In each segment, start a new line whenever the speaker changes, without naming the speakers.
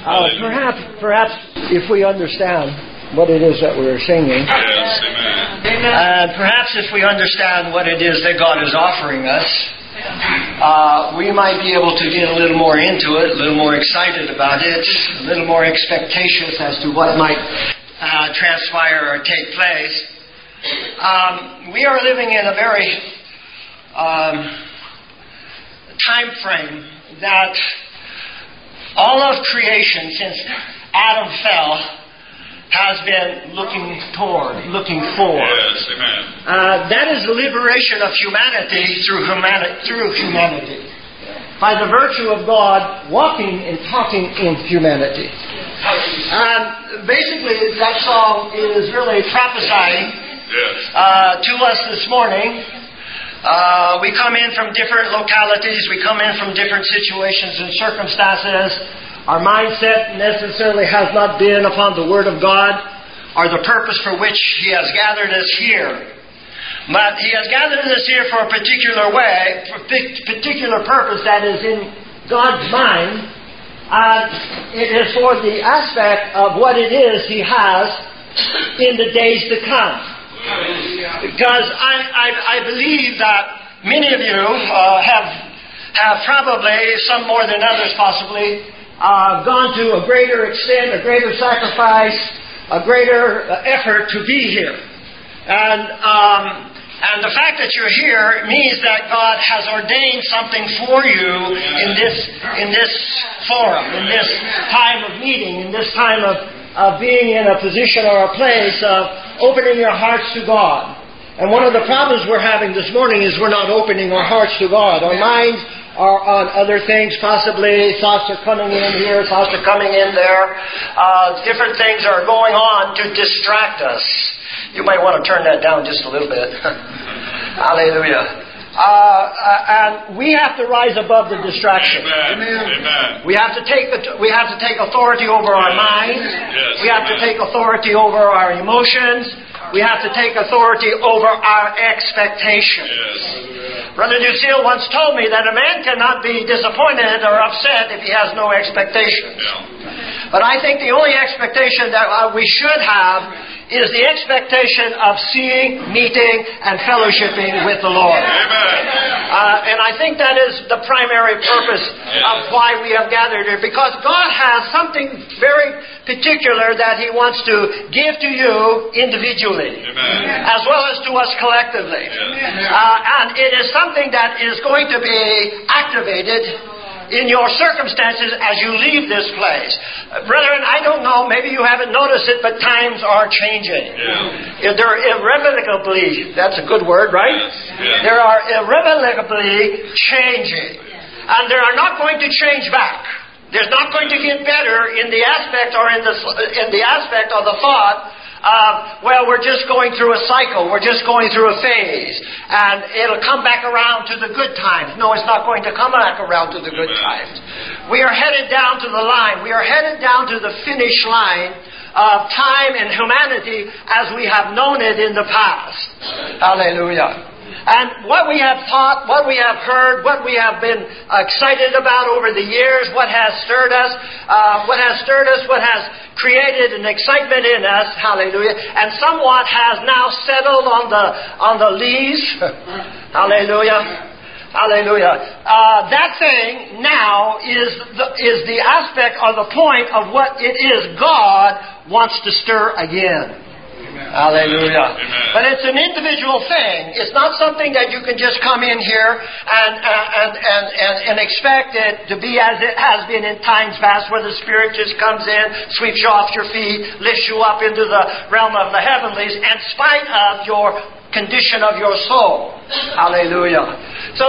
Perhaps if we understand what it is that we're singing, perhaps if we understand what it is that God is offering us, we might be able to get a little more into it, a little more excited about it, a little more expectatious as to what might transpire or take place. We are living in a very time frame that all of creation since Adam fell has been looking for.
Yes, amen.
That is the liberation of humanity through humanity. By the virtue of God walking and talking in humanity. Basically, that song is really prophesying to us this morning. We come in from different localities. We come in from different situations and circumstances. Our mindset necessarily has not been upon the Word of God or the purpose for which He has gathered us here. But He has gathered us here for a particular way, for a particular purpose that is in God's mind. It is for the aspect of what it is He has in the days to come. Because I believe that many of you have probably, some more than others possibly, gone to a greater extent, a greater sacrifice, a greater effort to be here. And the fact that you're here means that God has ordained something for you in this forum, in this time of meeting, in this time of being in a position or a place of opening your hearts to God. And one of the problems we're having this morning is we're not opening our hearts to God. Our minds are on other things, possibly. Thoughts are coming in here, thoughts are coming in there. Different things are going on to distract us. You might want to turn that down just a little bit. Hallelujah. And we have to rise above the distraction.
Amen.
We have to take authority over our minds.
Yes,
we have to take authority over our emotions. We have to take authority over our expectations.
Yes.
Brother Lucille once told me that a man cannot be disappointed or upset if he has no expectations.
Yeah.
But I think the only expectation that we should have is the expectation of seeing, meeting, and fellowshipping with the Lord.
Amen.
And I think that is the primary purpose of why we have gathered here. Because God has something very particular that He wants to give to you individually.
Amen.
As well as to us collectively. And it is something that is going to be activated in your circumstances as you leave this place. Brethren, I don't know, maybe you haven't noticed it, but times are changing.
Yeah.
They're irrevocably, that's a good word, right?
Yes.
They are irrevocably changing. And they are not going to change back. There's not going to get better in the aspect or in the aspect of the thought well, we're just going through a cycle. We're just going through a phase. And it'll come back around to the good times. No, it's not going to come back around to the good times. We are headed down to the line. We are headed down to the finish line of time and humanity as we have known it in the past. Hallelujah. And what we have taught, what we have heard, what we have been excited about over the years, what has stirred us, what has created an excitement in us, hallelujah, and somewhat has now settled on the leaves, hallelujah. Hallelujah. That thing now is the aspect or the point of what it is God wants to stir again. Hallelujah.
Amen.
But it's an individual thing. It's not something that you can just come in here and expect it to be as it has been in times past, where the Spirit just comes in, sweeps you off your feet, lifts you up into the realm of the heavenlies, in spite of your condition of your soul. Hallelujah. So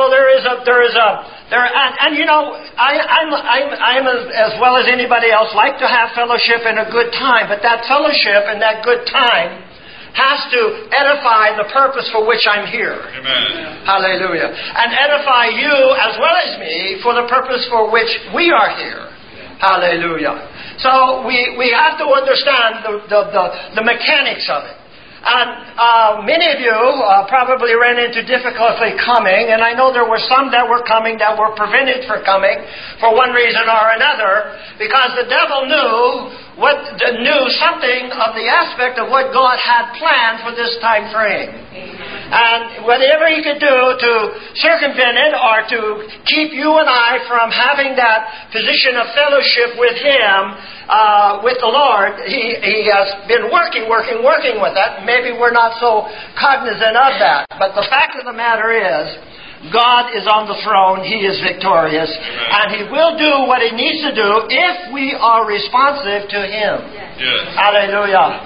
and you know, I'm as well as anybody else like to have fellowship and a good time, but that fellowship and that good time has to edify the purpose for which I'm here.
Amen.
Hallelujah. And edify you as well as me for the purpose for which we are here. Hallelujah. So we have to understand the mechanics of it. And many of you probably ran into difficulty coming, and I know there were some that were coming that were prevented from coming for one reason or another, because the devil knew something of the aspect of what God had planned for this time frame. And whatever he could do to circumvent it or to keep you and I from having that position of fellowship with him, with the Lord, he has been working with that. Maybe we're not so cognizant of that. But the fact of the matter is, God is on the throne. He is victorious. And He will do what He needs to do if we are responsive to Him.
Yes.
Hallelujah.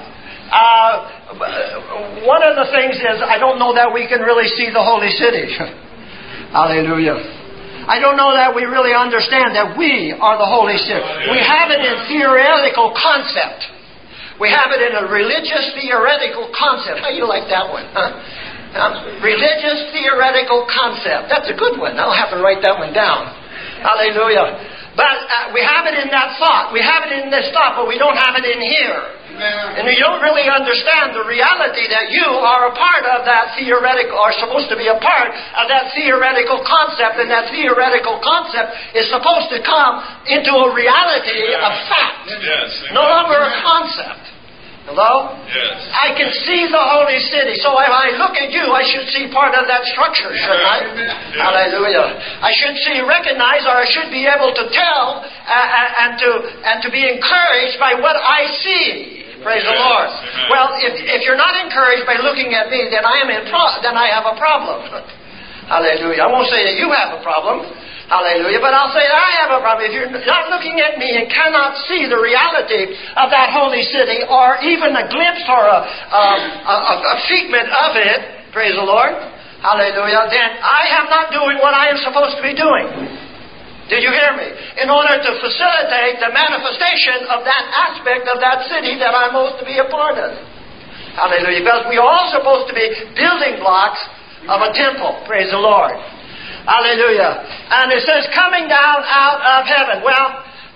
One of the things is, I don't know that we can really see the holy city. Hallelujah. I don't know that we really understand that we are the holy city. We have it in theoretical concept. We have it in a religious theoretical concept. How do you like that one? Religious theoretical concept. That's a good one. I'll have to write that one down. Hallelujah. But we have it in that thought. We have it in this thought, but we don't have it in here. And you don't really understand the reality that you are a part of that theoretical, are supposed to be a part of that theoretical concept, and that theoretical concept is supposed to come into a reality of fact.
Yes.
No longer a concept. Hello?
Yes.
I can see the holy city. So if I look at you, I should see part of that structure, shouldn't I?
Yes.
Hallelujah. I should recognize, or I should be able to tell and to be encouraged by what I see. Praise the Lord.
Amen.
Well, if you're not encouraged by looking at me, then I have a problem. Hallelujah. I won't say that you have a problem. Hallelujah. But I'll say I have a problem. If you're not looking at me and cannot see the reality of that holy city, or even a glimpse or a figment of it, praise the Lord, hallelujah, then I am not doing what I am supposed to be doing. Did you hear me? In order to facilitate the manifestation of that aspect of that city that I'm supposed to be a part of. Hallelujah. Because we are all supposed to be building blocks of a temple. Praise the Lord. Hallelujah. And it says, coming down out of heaven. Well,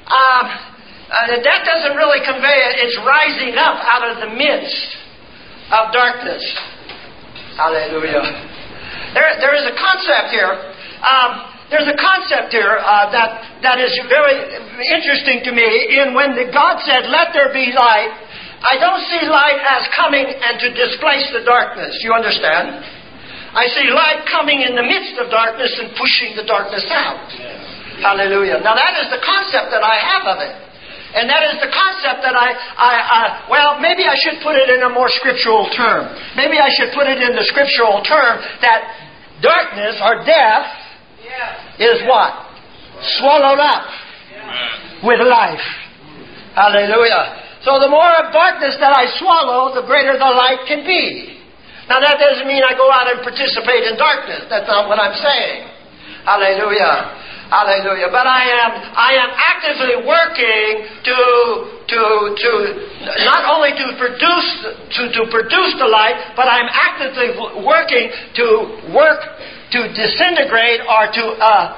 that doesn't really convey it. It's rising up out of the midst of darkness. Hallelujah. There is a concept here. There's a concept here that is very interesting to me. In when God said, let there be light, I don't see light as coming and to displace the darkness. You understand? I see light coming in the midst of darkness and pushing the darkness out. Hallelujah. Now that is the concept that I have of it. And that is the concept that well, maybe I should put it in a more scriptural term. Maybe I should put it in the scriptural term that darkness or death is what? Swallowed up with life. Hallelujah. So the more of darkness that I swallow, the greater the light can be. Now that doesn't mean I go out and participate in darkness. That's not what I'm saying. Hallelujah. Hallelujah. But I am actively working to not only to produce the light, but I'm actively working to disintegrate or to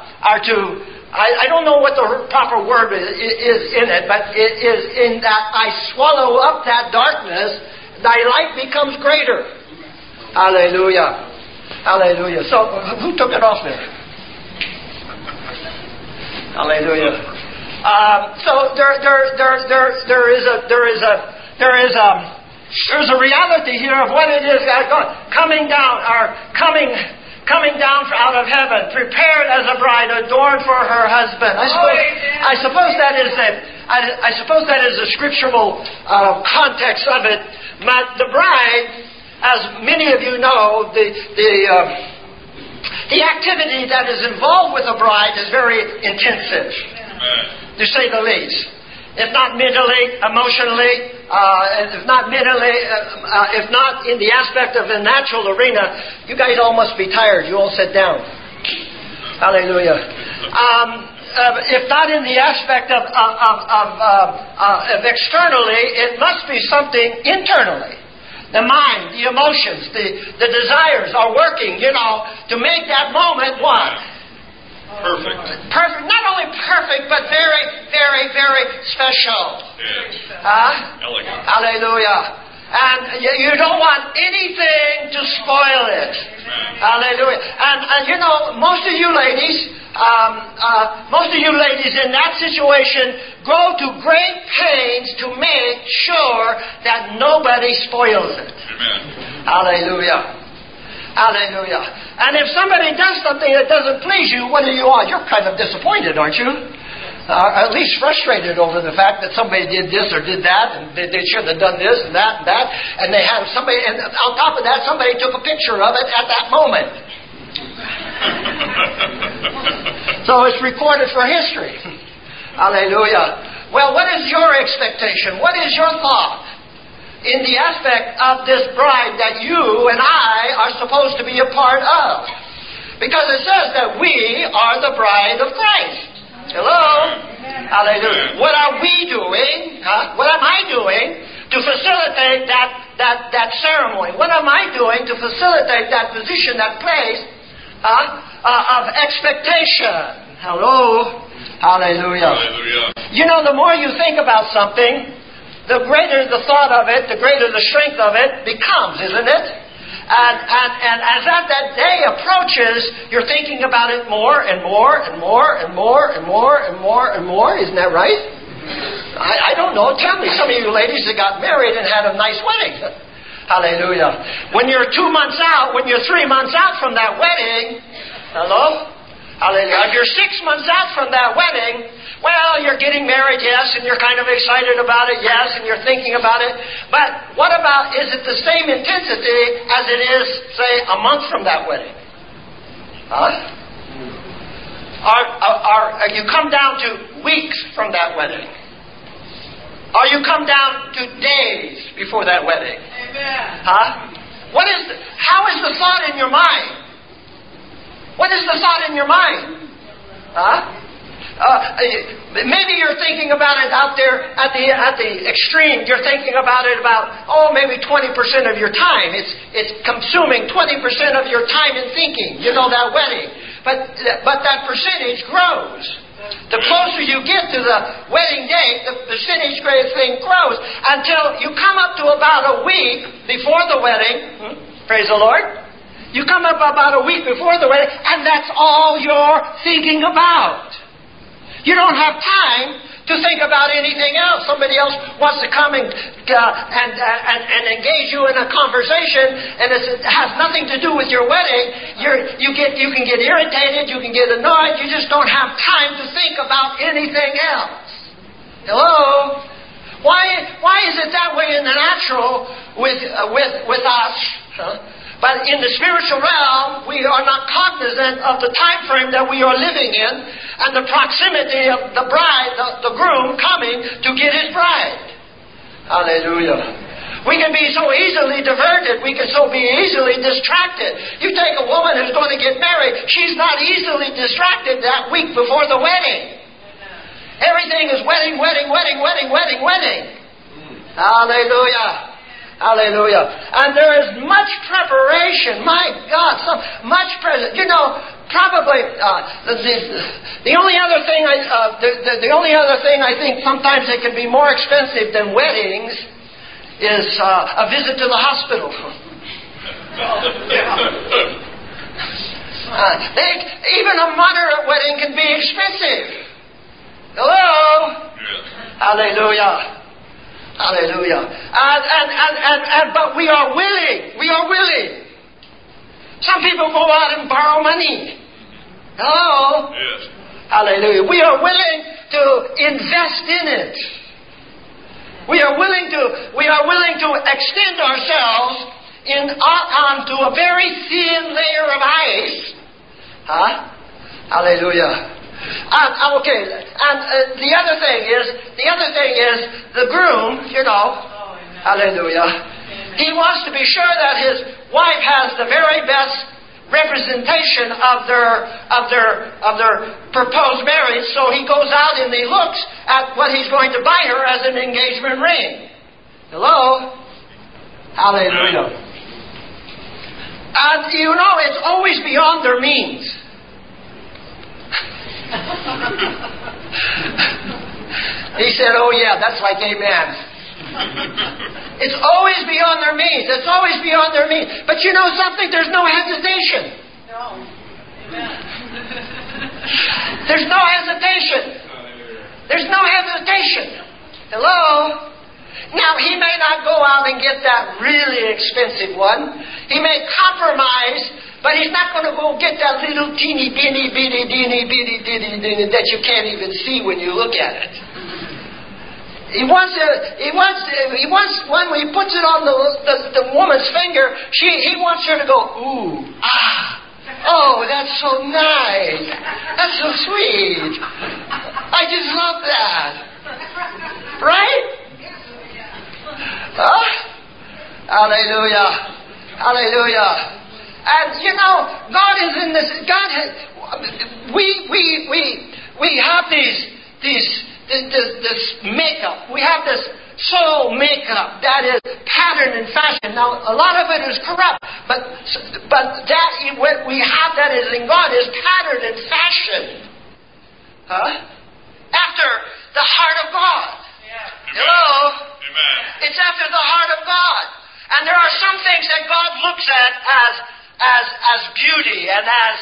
I don't know what the proper word is in it, but it is in that I swallow up that darkness, thy light becomes greater. Hallelujah. Hallelujah. So, who took it off there? Hallelujah. So there is a reality here of what it is coming down out of heaven, prepared as a bride, adorned for her husband. I suppose that is a scriptural context of it. But the bride, as many of you know, the activity that is involved with a bride is very intensive, to say the least. If not mentally, emotionally, if not in the aspect of the natural arena, you guys all must be tired. You all sit down. Hallelujah. If not in the aspect of externally, it must be something internally. The mind, the emotions, the desires are working, to make that moment what?
Perfect.
Perfect. Not only perfect, but very, very, very special.
Yes.
Huh?
Elegant.
Hallelujah. And you don't want anything to spoil it. Hallelujah. And you know, most of you ladies in that situation go to great pains to make sure that nobody spoils it.
Amen.
Hallelujah. Hallelujah. And if somebody does something that doesn't please you, what do you want? You're kind of disappointed, aren't you? At least frustrated over the fact that somebody did this or did that, and they should have done this and that, and they have somebody, and on top of that, somebody took a picture of it at that moment. So it's recorded for history. Hallelujah. Well, what is your expectation? What is your thought in the aspect of this bride that you and I are supposed to be a part of? Because it says that we are the bride of Christ. Hello? Hallelujah. What are we doing? What am I doing to facilitate that ceremony? What am I doing to facilitate that position, that place of expectation? Hello? Hallelujah. You know, the more you think about something, the greater the thought of it, the greater the strength of it becomes, isn't it? And as that day approaches, you're thinking about it more and more and more and more and more and more and more. Isn't that right? I don't know. Tell me, some of you ladies that got married and had a nice wedding. Hallelujah. When you're 2 months out, when you're 3 months out from that wedding, hello? Hallelujah. If you're 6 months out from that wedding, well, you're getting married, yes, and you're kind of excited about it, yes, and you're thinking about it. But what about, is it the same intensity as it is, say, a month from that wedding? Or you come down to weeks from that wedding? Or you come down to days before that wedding?
Amen.
How is the thought in your mind? What is the thought in your mind? Maybe you're thinking about it out there at the extreme. You're thinking about it maybe 20% of your time. It's consuming 20% of your time in thinking. You know, that wedding. But that percentage grows. The closer you get to the wedding date, the percentage thing grows until you come up to about a week before the wedding. Praise the Lord. You come up about a week before the wedding, and that's all you're thinking about. You don't have time to think about anything else. Somebody else wants to come and engage you in a conversation, and it has nothing to do with your wedding. You can get irritated, you can get annoyed. You just don't have time to think about anything else. Hello? Why is it that way in the natural with us? But in the spiritual realm, we are not cognizant of the time frame that we are living in and the proximity of the bride, the groom coming to get his bride. Hallelujah. We can be so easily diverted. We can so be easily distracted. You take a woman who's going to get married, she's not easily distracted that week before the wedding. Everything is wedding. Hallelujah. Hallelujah. And there is much preparation. My God, much present. You know, probably the only other thing I think sometimes it can be more expensive than weddings is a visit to the hospital. Even a moderate wedding can be expensive. Hello? Hallelujah. Hallelujah. But we are willing. We are willing. Some people go out and borrow money. Hello?
Yes.
Hallelujah. We are willing to invest in it. We are willing to extend ourselves onto a very thin layer of ice. Hallelujah. Okay, and the other thing is the groom, you know, hallelujah, he wants to be sure that his wife has the very best representation of their proposed marriage, so he goes out and he looks at what he's going to buy her as an engagement ring. Hello? Hallelujah. And you know, it's always beyond their means. He said, oh yeah, that's like amen. It's always beyond their means. It's always beyond their means. But you know something? There's no hesitation.
No. Amen.
There's no hesitation. There's no hesitation. Hello? Now, he may not go out and get that really expensive one. He may compromise, but he's not going to go get that little teeny, bitty, that you can't even see when you look at it. He wants when he puts it on the woman's finger, he wants her to go, ooh, ah, oh, that's so nice. That's so sweet. I just love that. Right? Huh? Hallelujah. Hallelujah. And you know, God is in this. God has. We have this makeup. We have this soul makeup that is pattern and fashion. Now, a lot of it is corrupt, but that what we have that is in God is patterned and fashioned. Huh? After the heart of God. Hello?
Amen.
It's after the heart of God. And there are some things that God looks at as beauty and as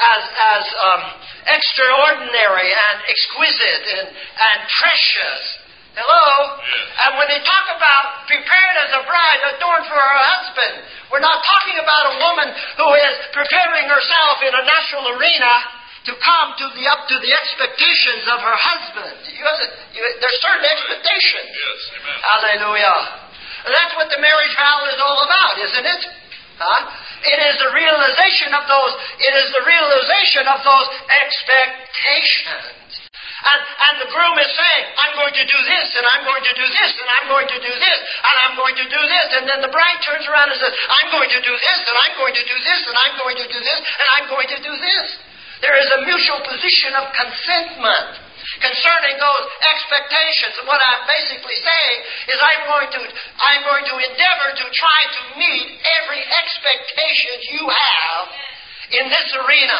extraordinary and exquisite and precious. Hello?
Yes.
And when they talk about prepared as a bride adorned for her husband, we're not talking about a woman who is preparing herself in a natural arena to come up to the expectations of her husband. There's certain expectations.
Yes, amen.
Hallelujah. And that's what the marriage vow is all about, isn't it? Huh? It is the realization of those. It is the realization of those expectations. And the groom is saying, I'm going to do this, and I'm going to do this, and I'm going to do this, and I'm going to do this. And then the bride turns around and says, I'm going to do this, and I'm going to do this, and I'm going to do this, and I'm going to do this. There is a mutual position of consentment concerning those expectations. And what I'm basically saying is I'm going to endeavor to try to meet every expectation you have in this arena,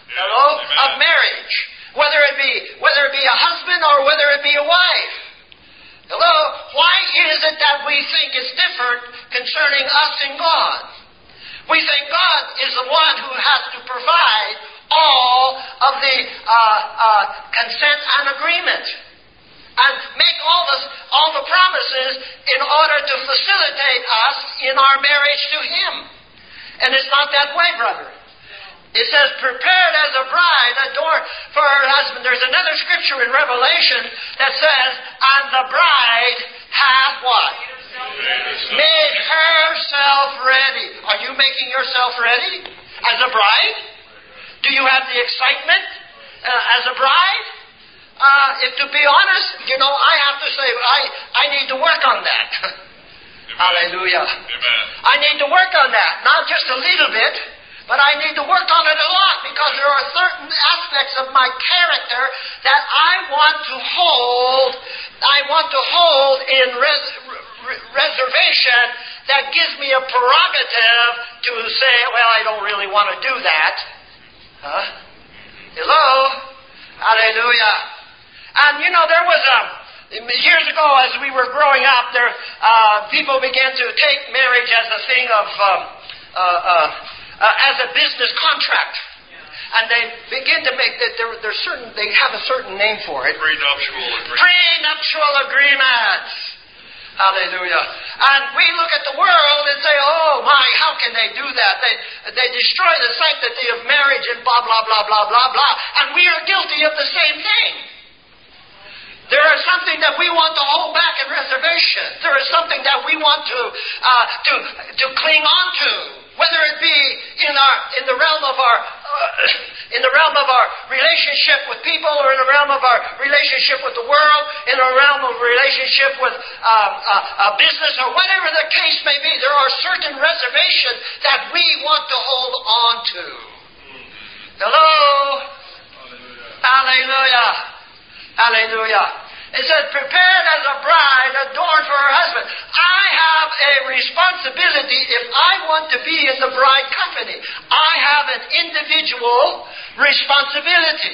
of marriage. Whether it be a husband or whether it be a wife. Hello? Why is it that we think it's different concerning us and God? We think God is the one who has to provide all of the consent and agreement and make all the promises in order to facilitate us in our marriage to Him. And it's not that way, brother. It says, prepared as a bride adorned for her husband. There's another scripture in Revelation that says, and the bride hath what? Made herself ready. Are you making yourself ready as a bride? Do you have the excitement as a bride? If to be honest, I have to say, I need to work on that. Hallelujah.
Amen.
I need to work on that. Not just a little bit, but I need to work on it a lot, because there are certain aspects of my character that I want to hold in reservation that gives me a prerogative to say, well, I don't really want to do that. Huh? Hello? Hallelujah. And there was years ago, as we were growing up, people began to take marriage as a thing of as a business contract. And they begin to make that they have a certain name for it.
Prenuptial agreement.
Prenuptial agreements. Hallelujah. And we look at the world and say, oh my, how can they do that? They destroy the sanctity of marriage and blah, blah, blah, blah, blah, blah. And we are guilty of the same thing. There is something that we want to hold back in reservation. There is something that we want to cling on to, whether it be in the realm of our relationship with people, or in the realm of our relationship with the world, in the realm of relationship with a business, or whatever the case may be. There are certain reservations that we want to hold on to. Hello? Hallelujah. Hallelujah. It says, prepared as a bride adorned for her husband. I have a responsibility if I want to be in the bride company. I have an individual responsibility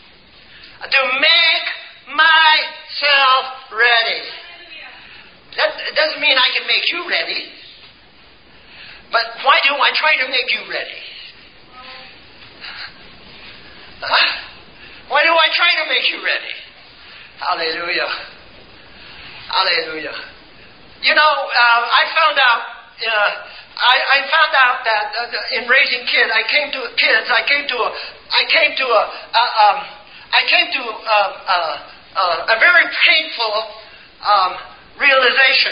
to make myself ready. Let Doesn't mean I can make you ready. But why do I try to make you ready? Why do I try to make you ready? Hallelujah. Hallelujah. You know, I found out that in raising kids, I came to a very painful realization.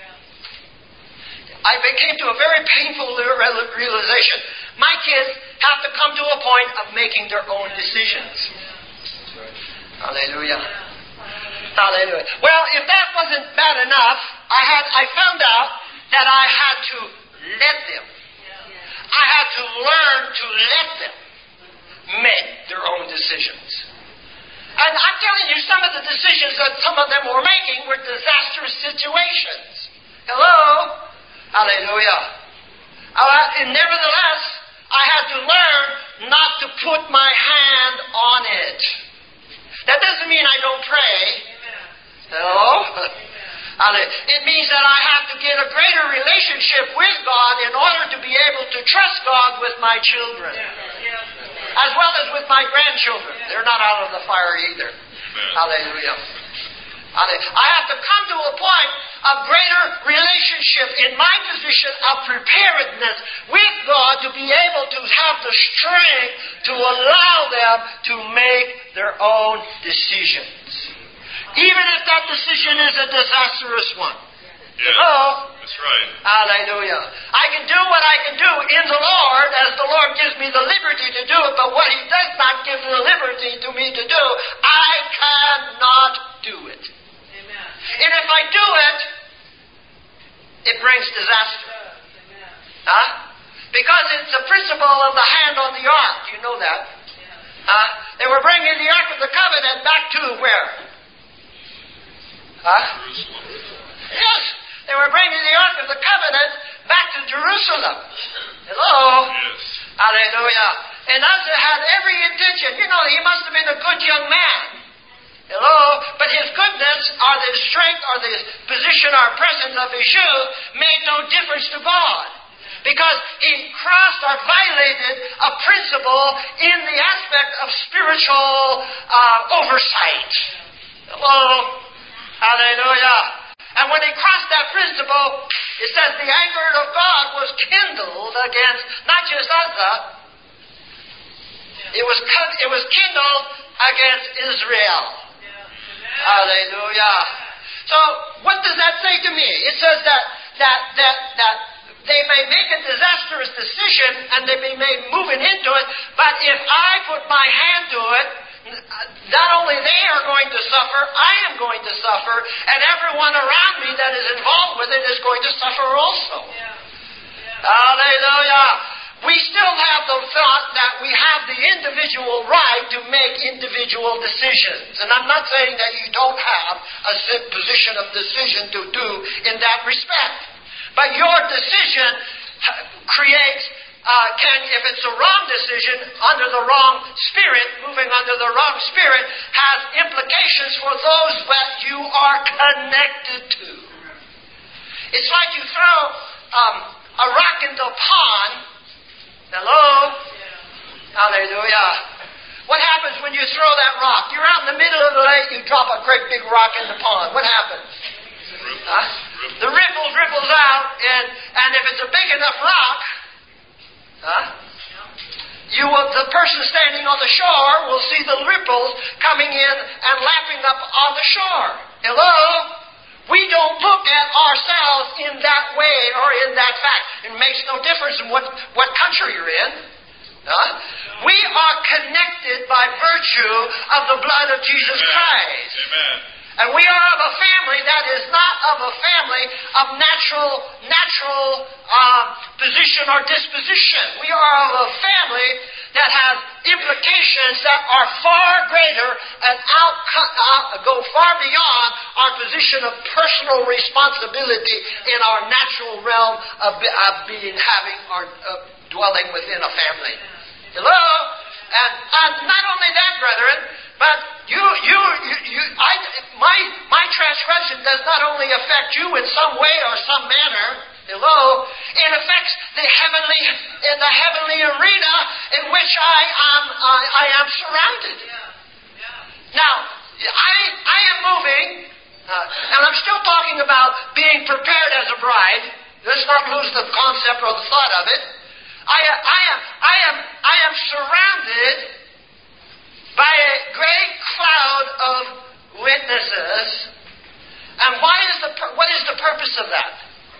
I came to a very painful realization. My kids have to come to a point of making their own decisions. Hallelujah. Hallelujah. Well, if that wasn't bad enough, I found out that I had to let them. I had to learn to let them make their own decisions. And I'm telling you, some of the decisions that some of them were making were disastrous situations. Hello? Hallelujah. And nevertheless, I had to learn not to put my hand on it. That doesn't mean I don't pray. Hello? It means that I have to get a greater relationship with God in order to be able to trust God with my children. As well as with my grandchildren. They're not out of the fire either. Hallelujah. I have to come to a point of greater relationship in my position of preparedness with God to be able to have the strength to allow them to make their own decisions. Even if that decision is a disastrous one.
Yeah,
Hello?
that's right.
Hallelujah. I can do what I can do in the Lord as the Lord gives me the liberty to do it, but what He does not give the liberty to me to do, I cannot do it. Amen. And if I do it, it brings disaster. Huh? Because it's the principle of the hand on the ark. You know that. They were bringing the Ark of the Covenant back to where?
Jerusalem.
Yes. They were bringing the Ark of the Covenant back to Jerusalem. Hello?
Yes.
Hallelujah. And Uzzah had every intention. You know, he must have been a good young man. Hello? But his goodness, or the strength, or the position, or presence of his youth made no difference to God. Because he crossed or violated a principle in the aspect of spiritual oversight. Hello? Hallelujah. And when he crossed that principle, it says the anger of God was kindled against not just Uzzah, it was kindled against Israel. Hallelujah. So what does that say to me? It says that they may make a disastrous decision and they may be moving into it, but if I put my hand to it, not only they are going to suffer, I am going to suffer, and everyone around me that is involved with it is going to suffer also. Hallelujah. We still have the thought that we have the individual right to make individual decisions. And I'm not saying that you don't have a position of decision to do in that respect. But your decision creates if it's a wrong decision, under the wrong spirit, moving under the wrong spirit, has implications for those that you are connected to. It's like you throw a rock into a pond. Hello? Hallelujah. What happens when you throw that rock? You're out in the middle of the lake, you drop a great big rock in the pond. What happens? The ripples out, and if it's a big enough rock, the person standing on the shore will see the ripples coming in and lapping up on the shore. Hello? We don't look at ourselves in that way or in that fact. It makes no difference in what country you're in. We are connected by virtue of the blood of Jesus Christ.
Amen.
And we are of a family that is not of a family of natural position or disposition. We are of a family that has implications that are far greater and go far beyond our position of personal responsibility in our natural realm of having or dwelling within a family. Hello? And not only that, brethren, But my transgression does not only affect you in some way or some manner. Hello, it affects the heavenly arena in which I am surrounded. Now, I am moving, and I'm still talking about being prepared as a bride. Let's not lose the concept or the thought of it. I am surrounded by a great cloud of witnesses. And what is the purpose of that?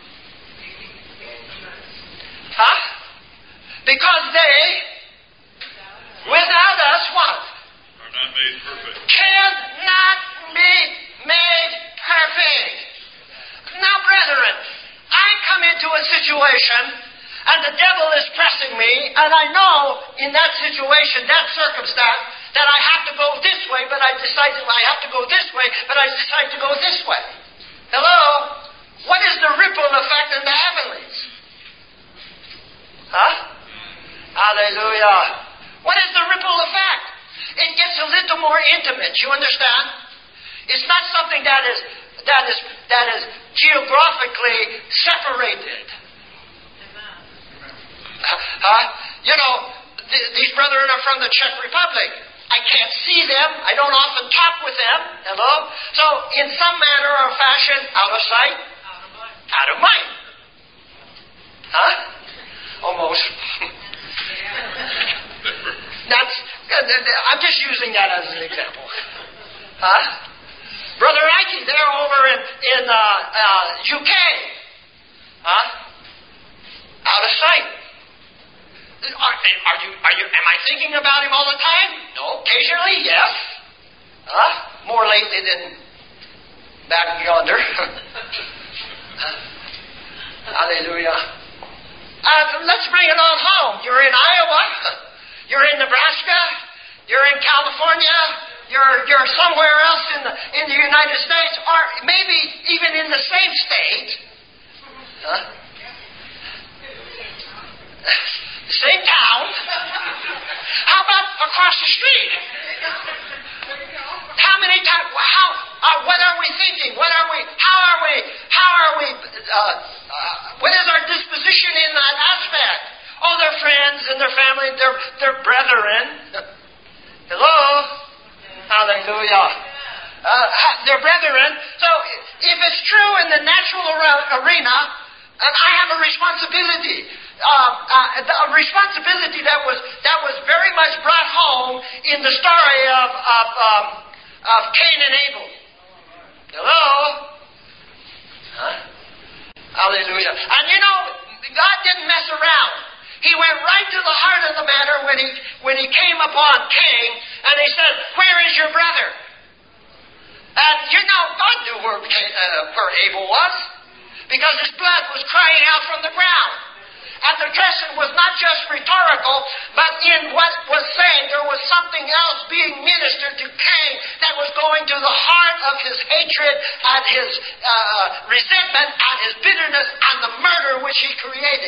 Huh? Because they, without us, what?
Are not made perfect.
Cannot be made perfect. Now, brethren, I come into a situation and the devil is pressing me, and I know in that situation, that circumstance, that I have to go this way, but I decide I have to go this way, but I decide to go this way. Hello? What is the ripple effect in the heavenlies? Huh? Hallelujah. What is the ripple effect? It gets a little more intimate, you understand? It's not something that is geographically separated. These brethren are from the Czech Republic. I can't see them. I don't often talk with them. Hello? So, in some manner or fashion, out of sight, out of mind. Huh? Almost. I'm just using that as an example. Huh? Brother Ike, they're over in UK. Huh? Out of sight. Am I thinking about him all the time? No. Occasionally, yes. More lately than back yonder. Hallelujah. Let's bring it on home. You're in Iowa. You're in Nebraska. You're in California. You're somewhere else in the United States, or maybe even in the same state. Same town. How about across the street? How many times? What are we thinking? What are we? How are we? What is our disposition in that aspect? Oh, their friends and their family, their brethren. Hello, hallelujah. Their brethren. So, if it's true in the natural arena, and I have a responsibility. A responsibility that was very much brought home in the story of Cain and Abel. Hello? Huh? Hallelujah. And God didn't mess around. He went right to the heart of the matter when he came upon Cain, and he said, "Where is your brother?" And God knew where Abel was, because his blood was crying out from the ground. And the question was not just rhetorical, but in what was saying, there was something else being ministered to Cain that was going to the heart of his hatred and his resentment and his bitterness and the murder which it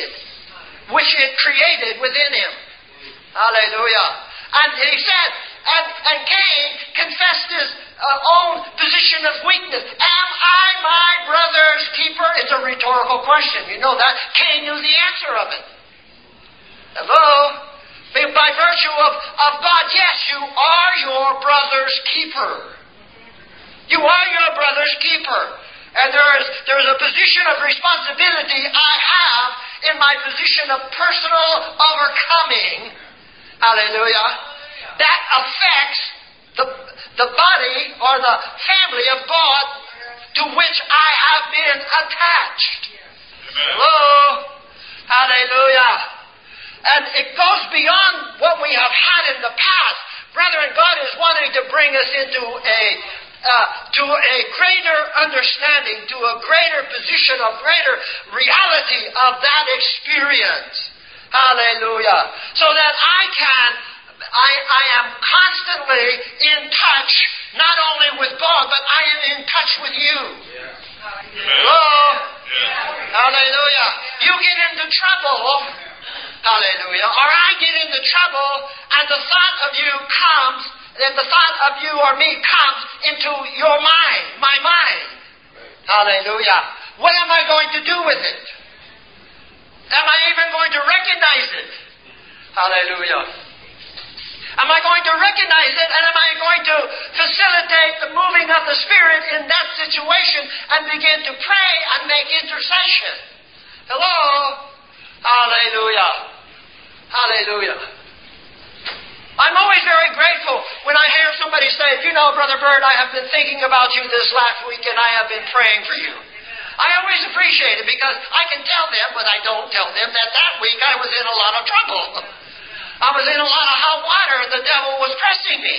created within him. Hallelujah. And he said, and Cain confessed his own position of weakness. Am I my brother's keeper? It's a rhetorical question. You know that. Cain knew the answer of it. Hello? By virtue of God, yes, you are your brother's keeper. You are your brother's keeper. And there is a position of responsibility I have in my position of personal overcoming. Hallelujah. That affects the body or the family of God to which I have been attached. Hello? Hallelujah. And it goes beyond what we have had in the past. Brethren, God is wanting to bring us into to a greater understanding, to a greater position, a greater reality of that experience. Hallelujah. So that I am constantly in touch, not only with God, but I am in touch with you. Hello? Hallelujah. You get into trouble, hallelujah, or I get into trouble, and the thought of you comes, and the thought of you or me comes into your mind, my mind. Hallelujah. What am I going to do with it? Am I even going to recognize it? Hallelujah. Am I going to recognize it, and am I going to facilitate the moving of the Spirit in that situation and begin to pray and make intercession? Hello? Hallelujah. Hallelujah. I'm always very grateful when I hear somebody say, you know, Brother Bird, I have been thinking about you this last week and I have been praying for you. I always appreciate it because I can tell them, but I don't tell them, that week I was in a lot of trouble. I was in a lot of hot water. The devil was pressing me.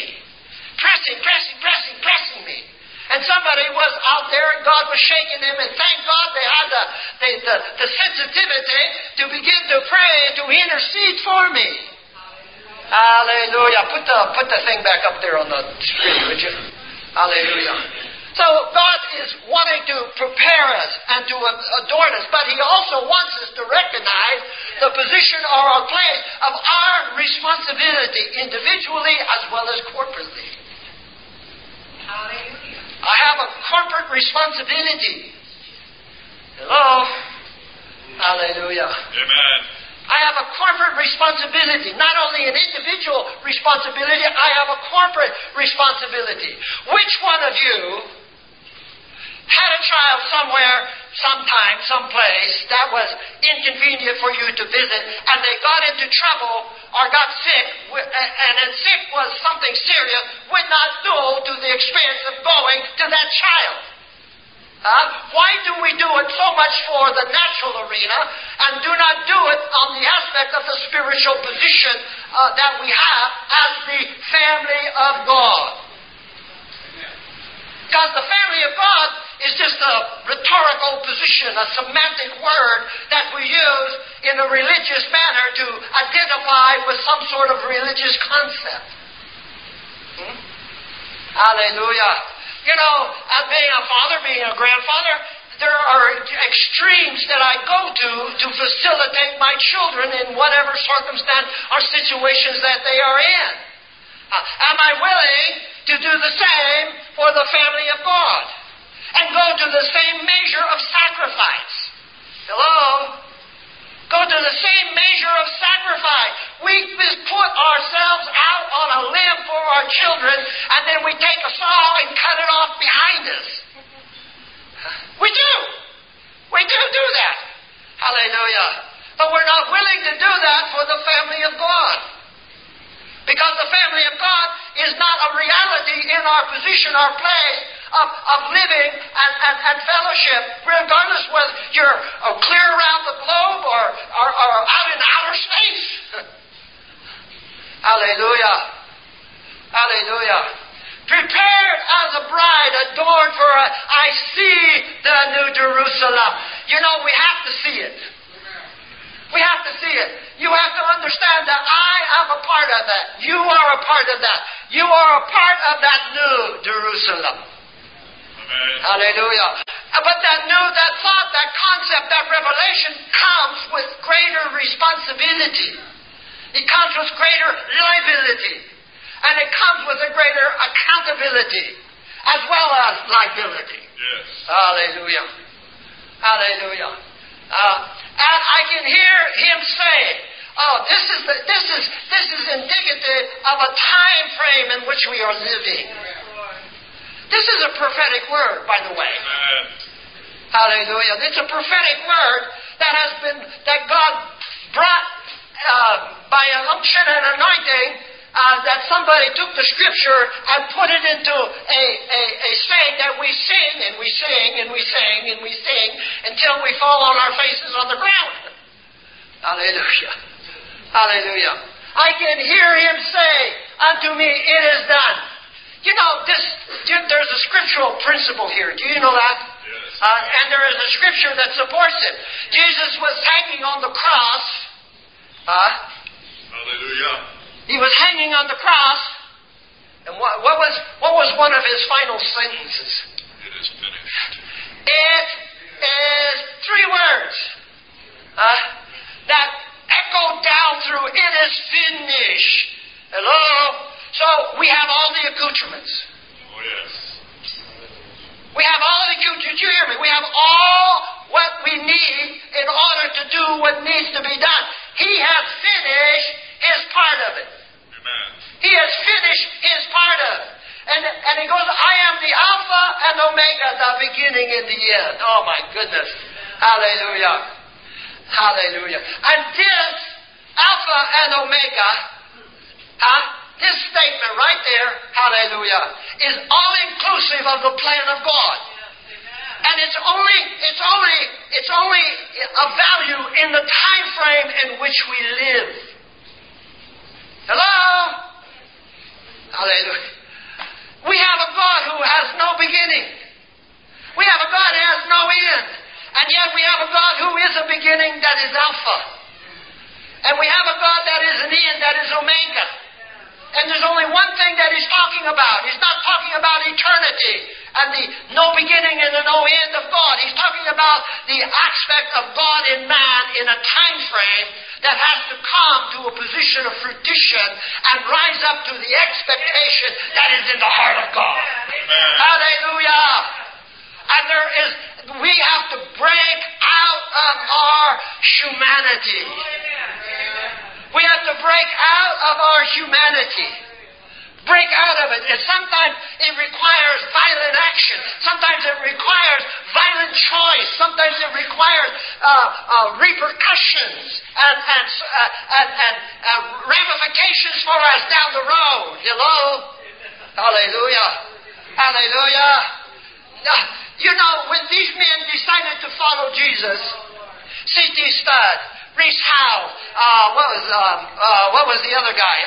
Pressing me. And somebody was out there and God was shaking them, and thank God they had the sensitivity to begin to pray and to intercede for me. Hallelujah. Put the thing back up there on the screen, would you? Hallelujah. So God is wanting to prepare us and to adorn us, but He also wants us to recognize the position or our place of our responsibility individually as well as corporately.
Hallelujah.
I have a corporate responsibility. Hello? Hallelujah.
Amen.
I have a corporate responsibility. Not only an individual responsibility, I have a corporate responsibility. Which one of you had a child somewhere, sometime, someplace that was inconvenient for you to visit, and they got into trouble or got sick, and sick was something serious, would not go to the expense of going to that child? Why do we do it so much for the natural arena and do not do it on the aspect of the spiritual position that we have as the family of God? Because the family of God is just a rhetorical position, a semantic word that we use in a religious manner to identify with some sort of religious concept. Hallelujah. You know, being a father, being a grandfather, there are extremes that I go to facilitate my children in whatever circumstance or situations that they are in. Am I willing to do the same for the family of God and go to the same measure of sacrifice? Hello? Go to the same measure of sacrifice. We put ourselves out on a limb for our children, and then we take a saw and cut it off behind us. We do. We do that. Hallelujah. But we're not willing to do that for the family of God. Because the family of God is not a reality in our position, our place of living and fellowship, regardless whether you're clear around the globe or out in outer space. Hallelujah. Hallelujah. Prepared as a bride, adorned for I see the New Jerusalem. You know, we have to see it. We have to see it. You have to understand that I am a part of that. You are a part of that. You are a part of that New Jerusalem.
Amen.
Hallelujah. But that thought, that concept, that revelation comes with greater responsibility. It comes with greater liability. And it comes with a greater accountability as well as liability.
Yes.
Hallelujah. Hallelujah. And I can hear him say, this is indicative of a time frame in which we are living. This is a prophetic word, by the way.
Amen.
Hallelujah. It's a prophetic word that God brought by an unction and anointing, that somebody took the scripture and put it into a saying that we sing and we sing and we sing and we sing until we fall on our faces on the ground. Hallelujah. Hallelujah. I can hear him say unto me, it is done. You know, there's a scriptural principle here. Do you know that?
Yes.
And there is a scripture that supports it. Jesus was hanging on the cross.
Hallelujah.
He was hanging on the cross, and what was one of his final sentences?
It is finished.
It is three words that echo down through, it is finished. Hello? So we have all has finished his part of it.
Amen.
He has finished his part of it. And he goes, I am the Alpha and Omega, the beginning and the end. Oh my goodness. Hallelujah. Hallelujah. And this Alpha and Omega, this statement right there, hallelujah, is all inclusive of the plan of God. And it's only a value in the time frame in which we live. Hello? Hallelujah. We have a God who has no beginning. We have a God who has no end. And yet we have a God who is a beginning, that is Alpha. And we have a God that is an end, that is Omega. And there's only one thing that He's talking about. He's not talking about eternity and the no beginning and the no end of God. He's talking about the aspect of God in man in a time frame that has to come to a position of fruition and rise up to the expectation that is in the heart of God.
Amen.
Hallelujah. And we have to break out of our humanity. We have to break out of our humanity. Break out of it. And sometimes it requires violent action. Sometimes it requires violent choice. Sometimes it requires repercussions and ramifications for us down the road. Hello? Hallelujah. Hallelujah. You know, when these men decided to follow Jesus, C.T. Studd, Reese Howe, what was the other guy?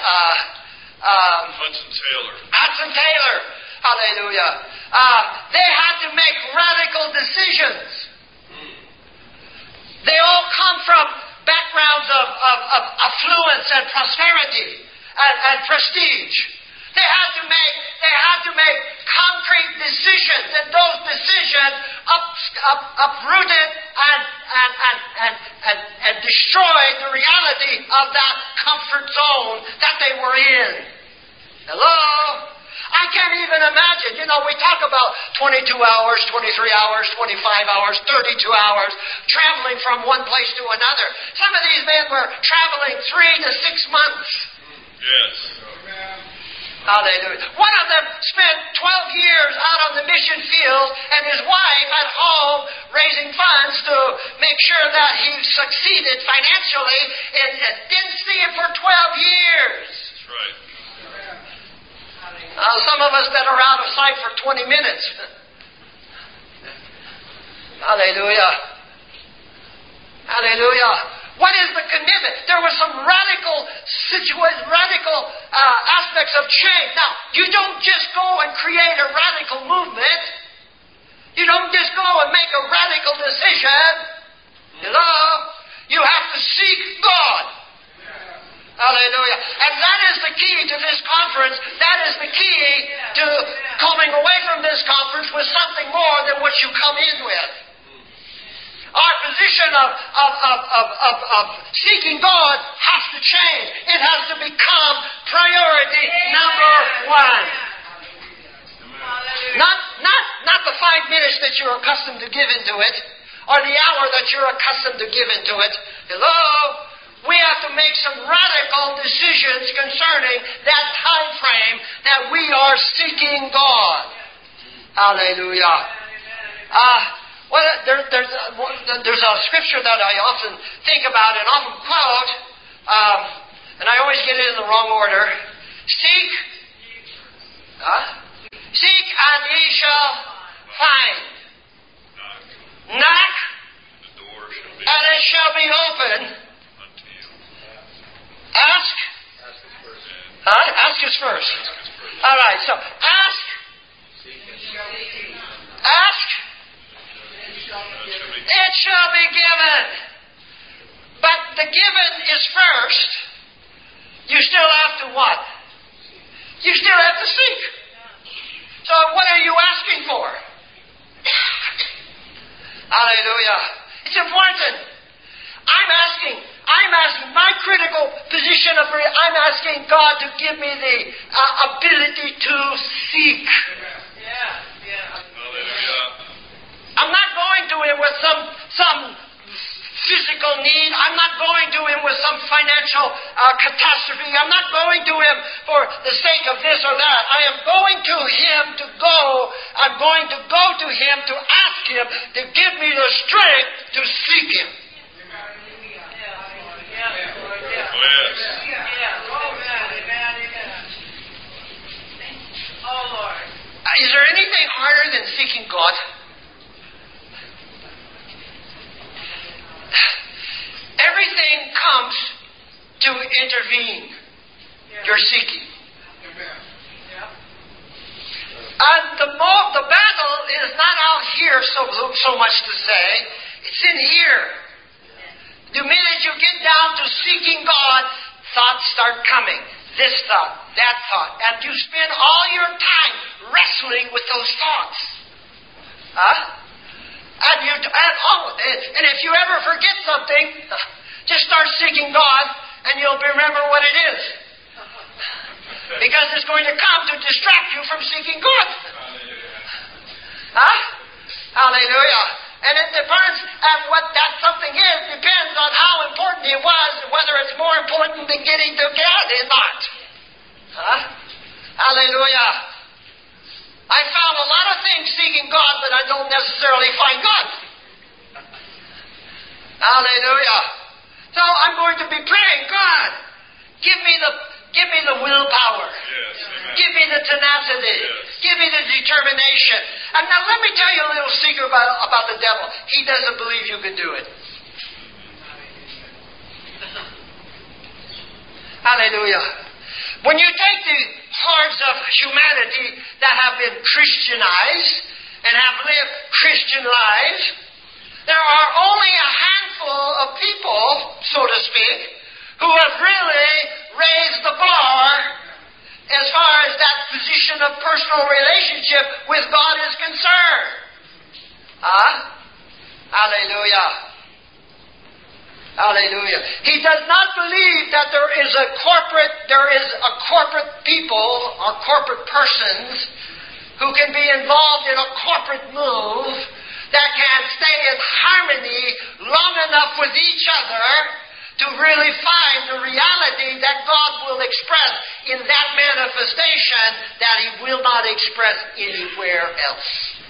Hudson Taylor. Hallelujah. They had to make radical decisions. They all come from backgrounds of affluence and prosperity and prestige. They had to make concrete decisions, and those decisions uprooted and destroyed the reality of that comfort zone that they were in. Hello? I can't even imagine. You know, we talk about 22 hours, 23 hours, 25 hours, 32 hours, traveling from one place to another. Some of these men were traveling 3 to 6 months.
Yes.
Hallelujah. One of them spent 12 years out on the mission field and his wife at home raising funds to make sure that he succeeded financially and didn't see him for 12 years.
That's right.
Some of us that are out of sight for 20 minutes. Hallelujah. Hallelujah. What is the commitment? There were some radical aspects of change. Now, you don't just go and create a radical movement. You don't just go and make a radical decision. Hello? You have to seek God. Hallelujah. And that is the key to this conference. That is the key to coming away from this conference with something more than what you come in with. Our position of seeking God has to change. It has to become priority number one. Not the 5 minutes that you're accustomed to give into it, or the hour that you're accustomed to give into it. Hello? We have to make some radical decisions concerning that time frame that we are seeking God. Hallelujah. Well, there's a scripture that I often think about and often quote, and I always get it in the wrong order. Seek and ye shall find. Knock, and it shall be opened. Ask. Ask is first. All right, so ask. Ask. It shall be given. But the given is first. You still have to what? You still have to seek. So what are you asking for? Hallelujah. It's important. I'm asking my critical position of I'm asking God to give me the ability to seek. I'm not going to Him with some physical need. I'm not going to Him with some some financial catastrophe. I'm not going to Him for the sake of this or that. I am going to Him to go. I'm going to go to Him to ask Him to give me the strength to seek Him. Is there anything harder than seeking God? Everything comes to intervene. You're seeking. And the battle is not out here so much to say. It's in here. The minute you get down to seeking God, thoughts start coming. This thought, that thought. And you spend all your time wrestling with those thoughts. And if you ever forget something, just start seeking God and you'll remember what it is. Because it's going to come to distract you from seeking God. Hallelujah. And it depends on what that something is, depends on how important it was, whether it's more important than getting to God or not. Hallelujah. I found a lot of things seeking God, but I don't necessarily find God. Hallelujah. So I'm going to be praying, God, give me the willpower.
Yes,
give me the tenacity.
Yes.
Give me the determination. And now let me tell you a little secret about the devil. He doesn't believe you can do it. Hallelujah. When you take the hearts of humanity that have been Christianized and have lived Christian lives, there are only a handful of people, so to speak, who have really raised the bar as far as that position of personal relationship with God is concerned. Hallelujah. Hallelujah. He does not believe that there is a corporate people or corporate persons who can be involved in a corporate move that can stay in harmony long enough with each other to really find the reality that God will express in that manifestation that He will not express anywhere else.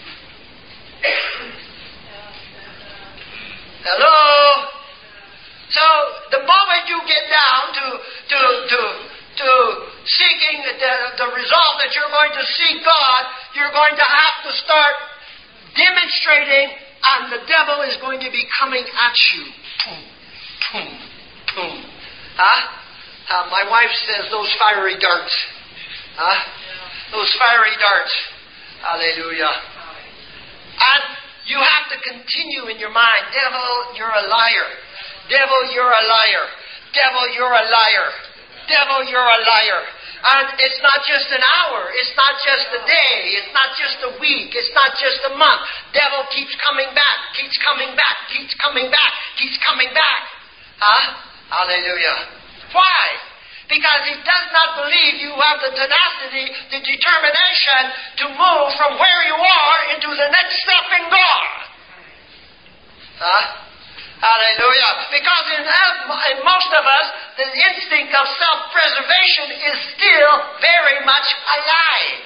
Hello? So the moment you get down to seeking the result that you're going to seek God, you're going to have to start demonstrating, and the devil is going to be coming at you. Boom, boom, boom. My wife says those fiery darts. Those fiery darts. Hallelujah. And you have to continue in your mind, devil, you're a liar. Devil, you're a liar. Devil, you're a liar. Devil, you're a liar. And it's not just an hour. It's not just a day. It's not just a week. It's not just a month. Devil keeps coming back. Keeps coming back. Keeps coming back. Keeps coming back. Hallelujah. Why? Because he does not believe you have the tenacity, the determination to move from where you are into the next step in God. Hallelujah. Because in most of us, the instinct of self-preservation is still very much alive.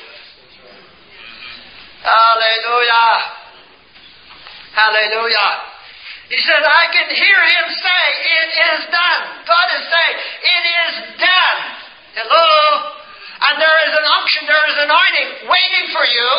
Hallelujah. Hallelujah. He said, I can hear him say, it is done. God is saying, it is done. Hello? And there is an unction, there is an anointing waiting for you.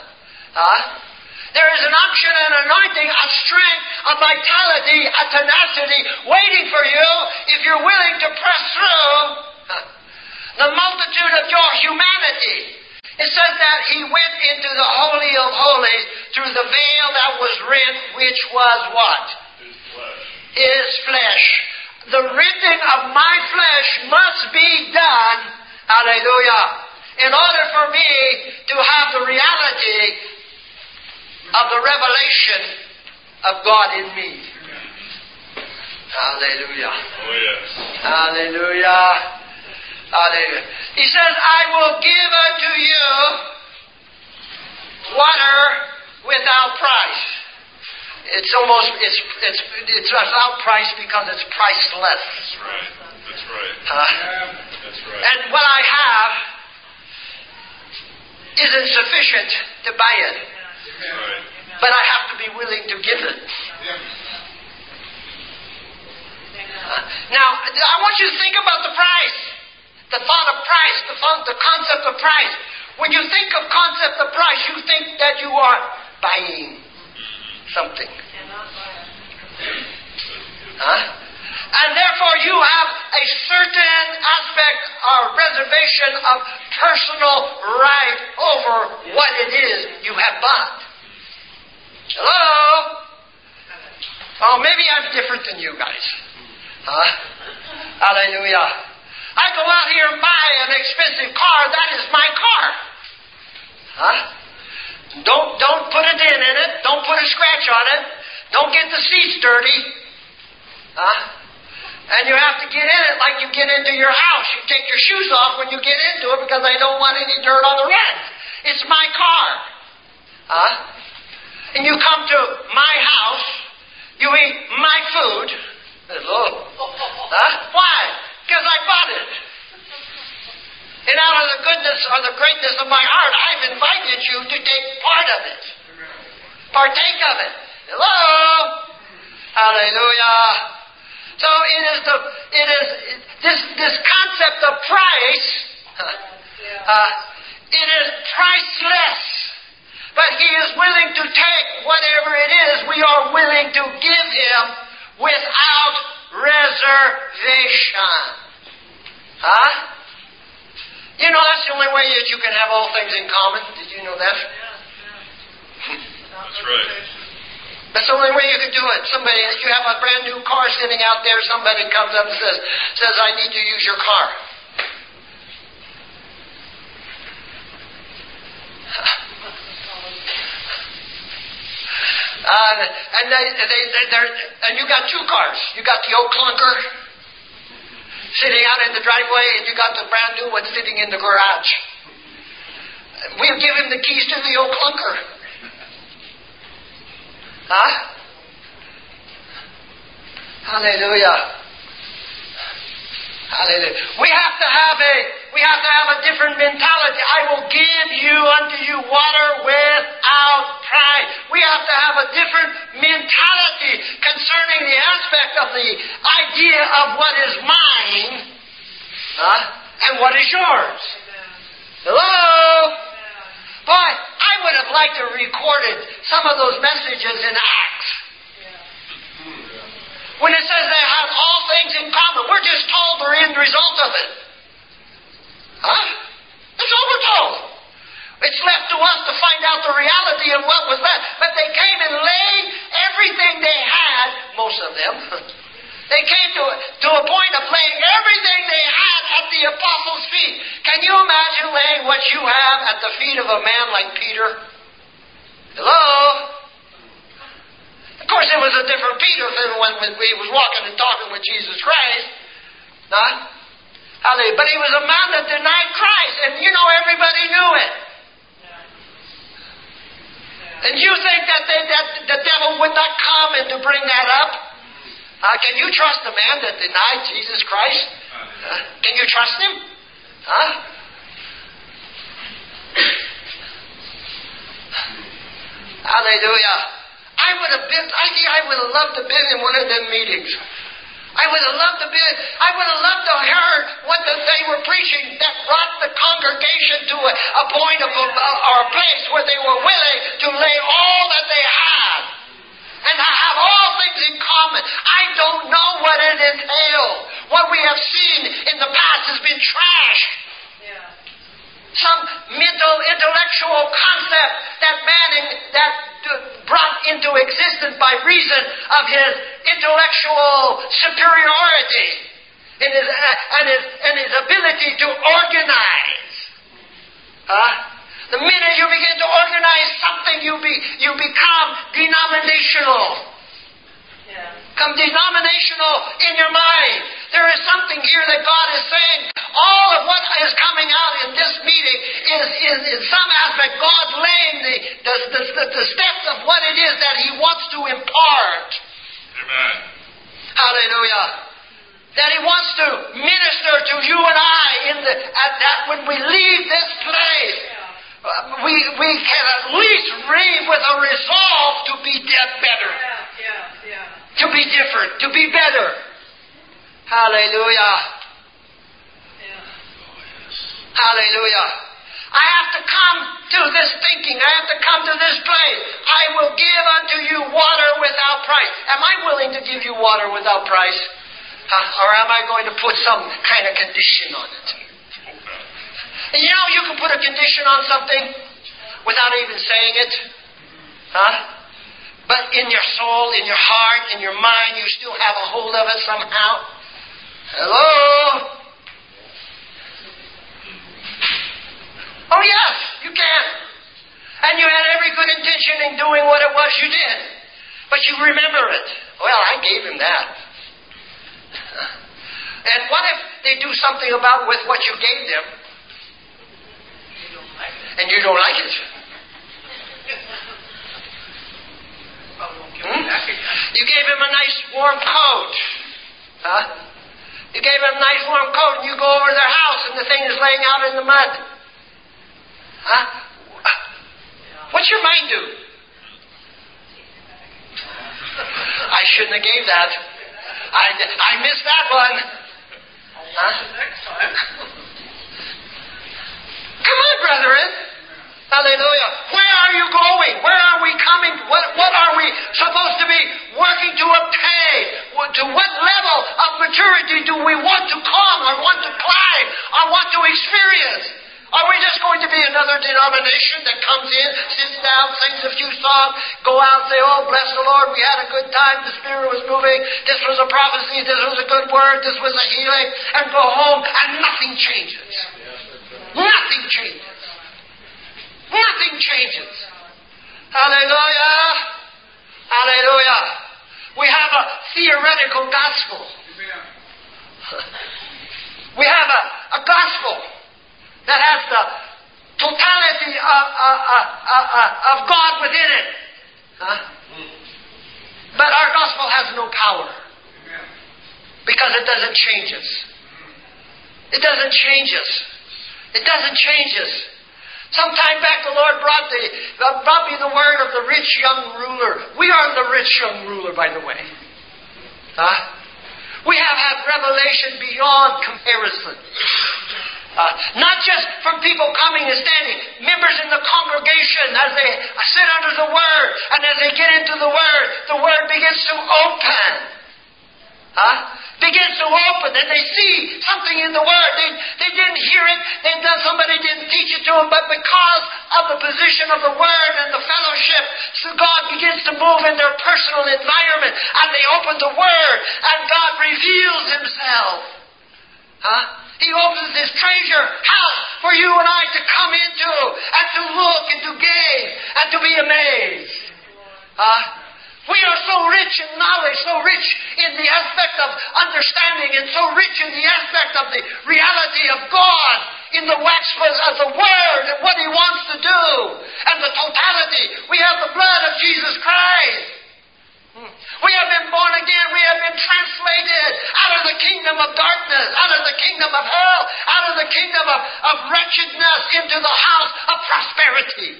There is an unction and anointing, a strength, a vitality, a tenacity waiting for you if you're willing to press through the multitude of your humanity. It says that he went into the Holy of Holies through the veil that was rent, which was what?
His flesh.
His flesh. The rending of my flesh must be done, hallelujah, in order for me to have the reality of the revelation of God in me. Hallelujah.
Oh, yes.
Hallelujah. Hallelujah. He says, I will give unto you water without price. It's almost, it's without price because it's priceless.
That's right. That's right. That's right.
And what I have isn't sufficient to buy it.
That's right.
But I have to be willing to give it. Now, I want you to think about the price. The thought of price, the concept of price. When you think of concept of price, you think that you are buying something. And therefore you have a certain aspect or reservation of personal right over what it is you have bought. Hello? Oh, maybe I'm different than you guys. Hallelujah. I go out here and buy an expensive car. That is my car. Don't put a dent in it. Don't put a scratch on it. Don't get the seats dirty. And you have to get in it like you get into your house. You take your shoes off when you get into it because I don't want any dirt on the rent. It's my car. And you come to my house. You eat my food. Why? Because I bought it. And out of the goodness or the greatness of my heart, I've invited you to take part of it. Partake of it. Hello? Hallelujah. So this concept of price, it is priceless. But He is willing to take whatever it is we are willing to give Him without reservation. You know, that's the only way that you can have all things in common. Did you know that?
That's right.
That's the only way you can do it. Somebody, if you have a brand new car sitting out there, somebody comes up and says, I need to use your car. And you got two cars. You got the old clunker sitting out in the driveway, and you got the brand new one sitting in the garage. We'll give him the keys to the old clunker. Hallelujah. Hallelujah. We have to have a different mentality. I will give unto you water without price. We have to have a different mentality concerning the aspect of the idea of what is mine and what is yours. Hello? Boy, I would have liked to have recorded some of those messages in Acts. When it says they have all things in common, we're just told the end result of it. That's all we're told. It's left to us to find out the reality of what was that. But they came and laid everything they had, most of them. They came to a point of laying everything they had at the apostles' feet. Can you imagine laying what you have at the feet of a man like Peter? Hello? Of course, it was a different Peter than when he was walking and talking with Jesus Christ. But he was a man that denied Christ, and you know everybody knew it. And you think that the devil would not come and to bring that up? Can you trust a man that denied Jesus Christ? Can you trust him? Hallelujah. I would have loved to have been in one of them meetings. I would have loved to have heard what they were preaching that brought the congregation to a point of or a place where they were willing to lay all that they had and have all things in common. I don't know what it entails. What we have seen in the past has been trash. Some mental, intellectual concept that brought into existence by reason of his intellectual superiority and his ability to organize. The minute you begin to organize something, you become denominational. Come become denominational in your mind. There is something here that God is saying. All of what is coming out in this meeting is in some aspect God laying the steps of what it is that He wants to impart.
Amen.
Hallelujah. That He wants to minister to you and I at when we leave this place. We can at least leave with a resolve to be better. To be different. To be better. Hallelujah. Hallelujah. I have to come to this thinking. I have to come to this place. I will give unto you water without price. Am I willing to give you water without price? Or am I going to put some kind of condition on it? And you know, you can put a condition on something without even saying it. But in your soul, in your heart, in your mind, you still have a hold of it somehow. Hello? Oh yes, you can. And you had every good intention in doing what it was you did. But you remember it. Well, I gave him that. And what if they do something about with what you gave them? And you don't like it? You gave him a nice warm coat. You gave him a nice warm coat and you go over to their house and the thing is laying out in the mud. What's your mind do? I shouldn't have gave that. I missed that one. Come on, brethren. Hallelujah. Where are you going? Where are we coming? What are we supposed to be working to obtain? To what level of maturity do we want to come or want to climb or want to experience? Are we just going to be another denomination that comes in, sits down, sings a few songs, go out and say, oh, bless the Lord, we had a good time, the Spirit was moving, this was a prophecy, this was a good word, this was a healing, and go home and nothing changes. Nothing changes. Nothing changes. Hallelujah. Hallelujah. We have a theoretical gospel. We have a gospel that has the totality of God within it. But our gospel has no power. Because it doesn't change us. It doesn't change us. It doesn't change us. Some time back the Lord brought me the word of the rich young ruler. We are the rich young ruler, by the way. We have had revelation beyond comparison. Not just from people coming and standing, members in the congregation as they sit under the Word, and as they get into the Word begins to open. Begins to open, and they see something in the Word. They didn't hear it, somebody didn't teach it to them, but because of the position of the Word and the fellowship, so God begins to move in their personal environment, and they open the Word, and God reveals Himself. He opens His treasure house for you and I to come into and to look and to gaze and to be amazed. We are so rich in knowledge, so rich in the aspect of understanding, and so rich in the aspect of the reality of God in the waxworks of the Word and what He wants to do and the totality. We have the blood of Jesus Christ. We have been born again. We have been translated out of the kingdom of darkness, out of the kingdom of hell, out of the kingdom of wretchedness into the house of prosperity.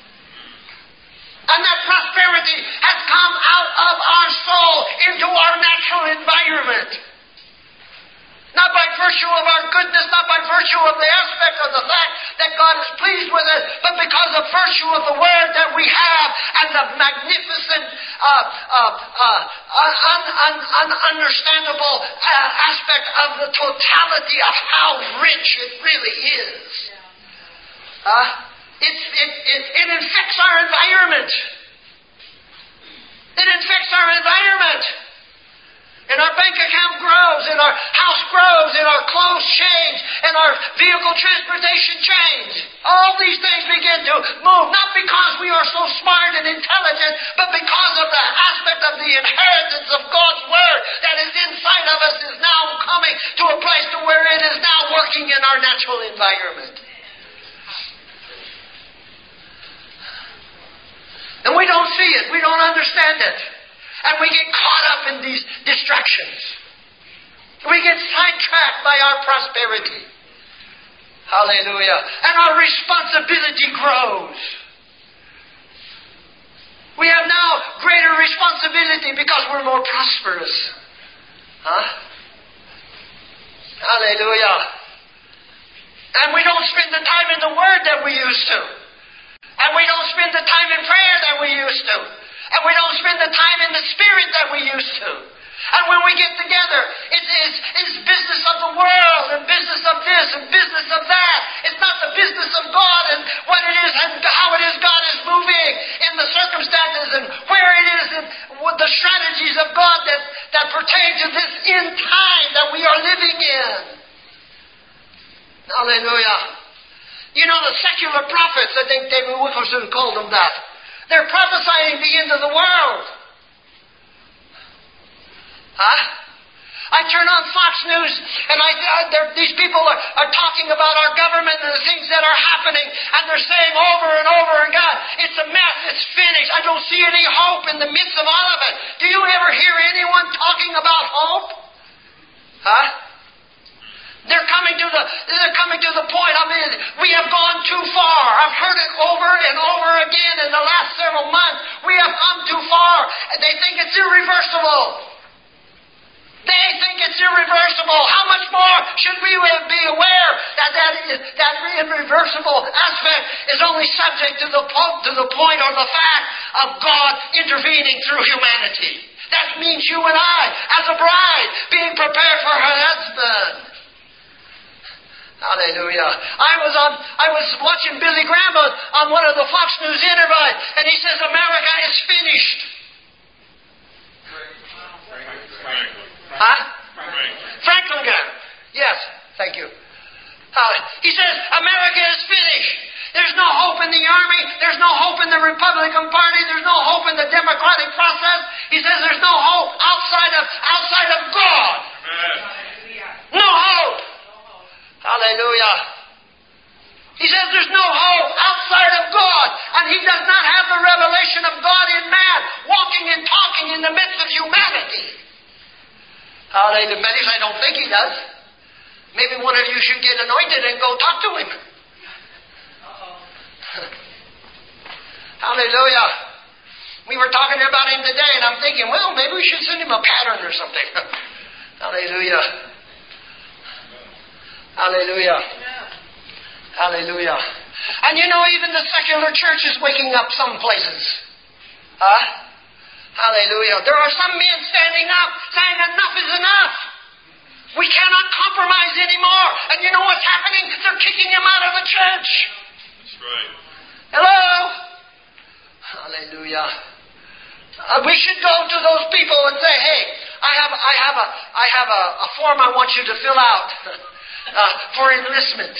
And that prosperity has come out of our soul into our natural environment. Not by virtue of our goodness, not by virtue of the aspect of the fact that God is pleased with us, but because of virtue of the Word that we have and the magnificent, ununderstandable aspect of the totality of how rich it really is. It infects our environment. It infects our environment. In our bank account grows, and our house grows, and our clothes change, and our vehicle transportation change. All these things begin to move, not because we are so smart and intelligent, but because of the aspect of the inheritance of God's Word that is inside of us is now coming to a place to where it is now working in our natural environment. And we don't see it. We don't understand it. And we get caught up in these distractions. We get sidetracked by our prosperity. Hallelujah. And our responsibility grows. We have now greater responsibility because we're more prosperous. Huh? Hallelujah. And we don't spend the time in the Word that we used to. And we don't spend the time in prayer that we used to. And we don't spend the time in the Spirit that we used to. And when we get together, it's business of the world and business of this and business of that. It's not the business of God and what it is and how it is God is moving in the circumstances and where it is and what the strategies of God that pertain to this end time that we are living in. Hallelujah. You know, the secular prophets, I think David Wilkerson called them that. They're prophesying the end of the world. Huh? I turn on Fox News and these people are talking about our government and the things that are happening, and they're saying over and over again, it's a mess, it's finished, I don't see any hope in the midst of all of it. Do you ever hear anyone talking about hope? Huh? They're coming to the point. I mean, we have gone too far. I've heard it over and over again in the last several months. We have come too far. And they think it's irreversible. They think it's irreversible. How much more should we be aware that irreversible aspect is only subject to the point or the fact of God intervening through humanity? That means you and I, as a bride, being prepared for her husband. Hallelujah. I was watching Billy Graham on one of the Fox News interviews, and he says America is finished. Huh? Franklin Graham. Yes, thank you. He says America is finished. There's no hope in the army. There's no hope in the Republican Party. There's no hope in the democratic process. He says there's no hope outside of God. No hope. Hallelujah. He says there's no hope outside of God, and he does not have the revelation of God in man, walking and talking in the midst of humanity. Hallelujah. At least I don't think he does. Maybe one of you should get anointed and go talk to him. Hallelujah. We were talking about him today, and I'm thinking, well, maybe we should send him a pattern or something. Hallelujah. Hallelujah. Hallelujah. And you know, even the secular church is waking up some places. Huh? Hallelujah. There are some men standing up saying enough is enough. We cannot compromise anymore. And you know what's happening? They're kicking him out of the church.
That's right.
Hello? Hallelujah. We should go to those people and say, hey, I have a form I want you to fill out. For enlistment.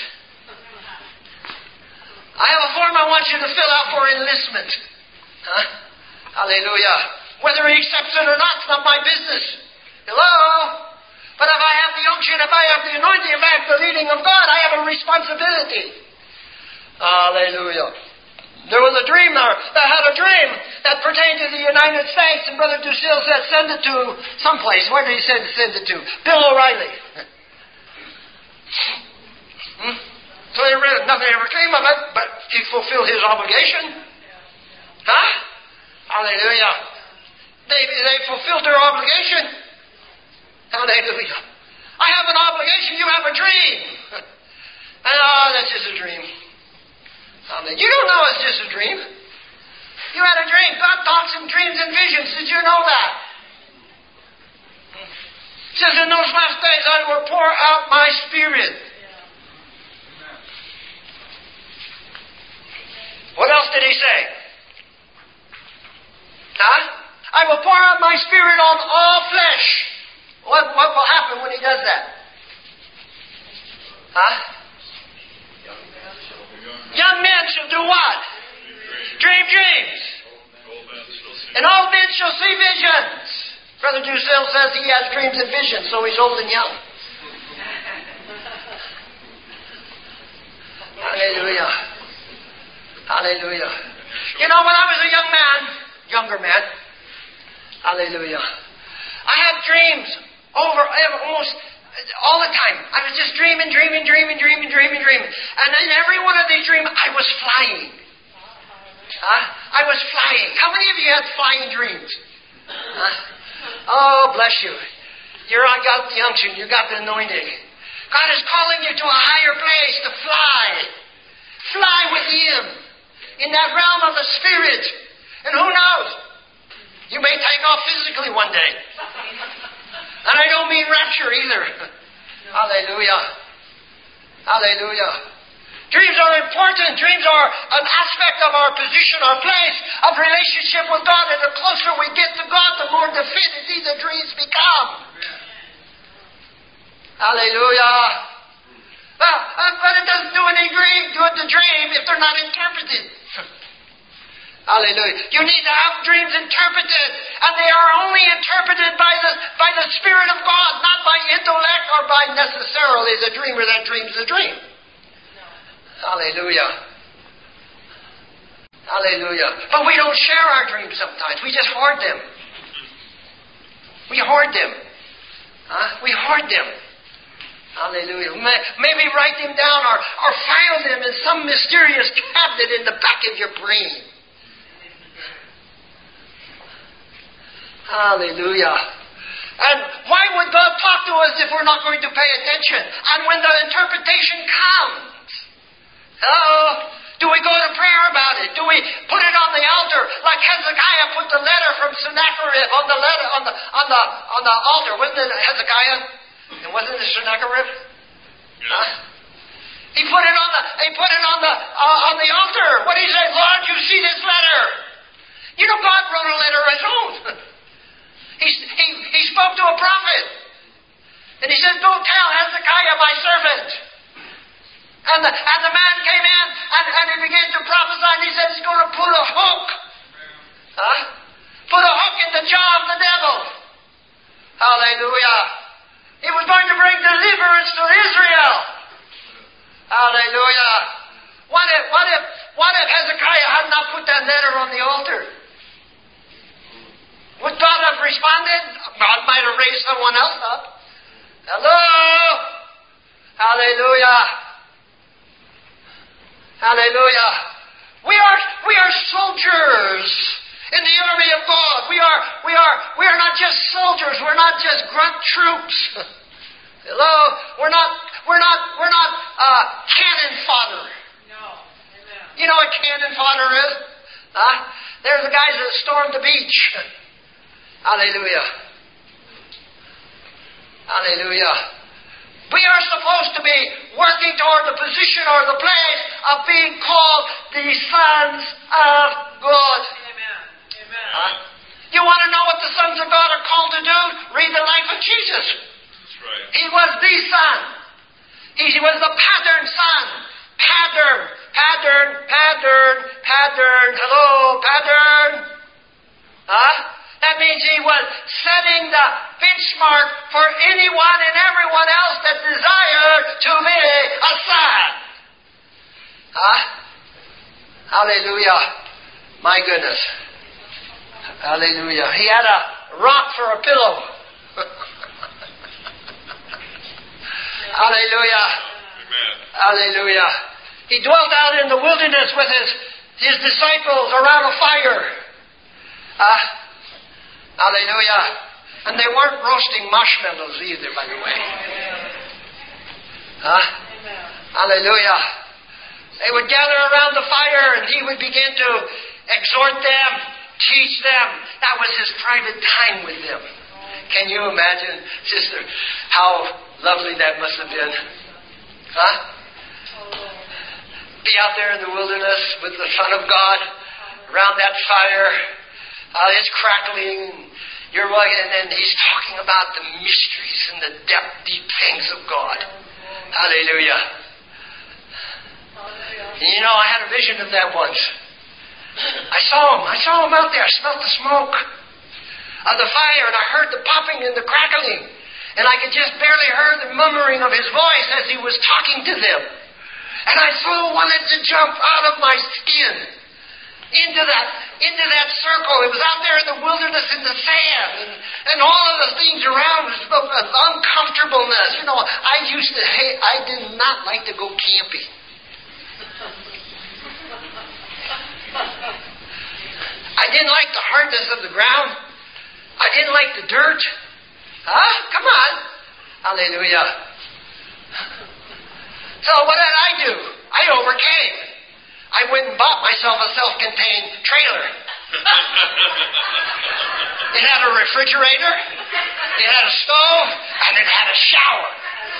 I have a form I want you to fill out for enlistment. Huh? Hallelujah. Whether he accepts it or not, it's not my business. Hello? But if I have the unction, if I have the anointing, if I have the leading of God, I have a responsibility. Hallelujah. There was a dreamer that had a dream that pertained to the United States, and Brother Ducille said, send it to someplace. Where did he send it to? Bill O'Reilly. So nothing ever came of it, but he fulfilled his obligation. Huh? Hallelujah. They fulfilled their obligation. Hallelujah. I have an obligation, you have a dream. That's just a dream. You don't know it's just a dream. You had a dream. God talks in dreams and visions. Did you know that? It says, in those last days I will pour out my Spirit. What else did he say? Huh? I will pour out my Spirit on all flesh. What will happen when he does that? Huh? Young men shall do what? Dream dreams. And old men shall see visions. Brother Drusille says he has dreams and visions, so he's old and young. Hallelujah. Hallelujah. You know, when I was a younger man, hallelujah, I had dreams almost all the time. I was just dreaming. And in every one of these dreams, I was flying. I was flying. How many of you had flying dreams? Oh, bless you. You got the unction. You got the anointing. God is calling you to a higher place to fly. Fly with Him in that realm of the Spirit. And who knows? You may take off physically one day. And I don't mean rapture either. Hallelujah. Hallelujah. Dreams are important. Dreams are an aspect of our position, our place of relationship with God. And the closer we get to God, the more definitive the dreams become. Hallelujah. But it doesn't do any good to dream if they're not interpreted. Hallelujah. You need to have dreams interpreted. And they are only interpreted by the Spirit of God, not by intellect or by necessarily the dreamer that dreams the dream. Hallelujah. Hallelujah. But we don't share our dreams sometimes. We just hoard them. We hoard them. We hoard them. Hallelujah. Maybe write them down or file them in some mysterious cabinet in the back of your brain. Hallelujah. And why would God talk to us if we're not going to pay attention? And when the interpretation comes, do we go to prayer about it? Do we put it on the altar like Hezekiah put the letter from Sennacherib on the altar? Wasn't it Hezekiah? And wasn't it Sennacherib? He put it on the altar. What did he say? Lord, you see this letter. You know, God wrote a letter of His own. He spoke to a prophet. And he said, go tell Hezekiah, my servant. And the man came in and he began to prophesy. And he said, he's going to put a hook. Put a hook in the jaw of the devil. Hallelujah. He was going to bring deliverance to Israel. Hallelujah. What if Hezekiah had not put that letter on the altar? Would God have responded? God might have raised someone else up. Hello? Hallelujah. Hallelujah. We are soldiers in the army of God. We are not just soldiers. We're not just grunt troops. Hello? We're not cannon fodder.
No. Amen.
You know what cannon fodder is? There's the guys that stormed the beach. Hallelujah. Hallelujah. We are supposed to be working toward the position or the place of being called the sons of God.
Amen. Amen.
You want to know what the sons of God are called to do? Read the life of Jesus.
That's right.
He was the son. He was the pattern son. Pattern. Hello, pattern. That means he was setting the benchmark for anyone and everyone else that desired to be a son. Hallelujah. My goodness. Hallelujah. He had a rock for a pillow. Hallelujah.
Amen.
Hallelujah. He dwelt out in the wilderness with his disciples around a fire. Hallelujah. And they weren't roasting marshmallows either, by the way. Hallelujah. They would gather around the fire and he would begin to exhort them, teach them. That was his private time with them. Can you imagine, sister, how lovely that must have been? Be out there in the wilderness with the Son of God around that fire. It's crackling. You're walking, and then he's talking about the mysteries and the deep things of God. Hallelujah. And you know, I had a vision of that once. I saw him out there. I smelled the smoke of the fire, and I heard the popping and the crackling. And I could just barely hear the murmuring of his voice as he was talking to them. And I so wanted to jump out of my skin into that circle. It was out there in the wilderness in the sand, and all of the things around was of uncomfortableness. You know, I did not like to go camping. I didn't like the hardness of the ground. I didn't like the dirt. Huh? Come on. Hallelujah. So what did I do? I overcame. I went and bought myself a self-contained trailer. It had a refrigerator, it had a stove, and it had a shower.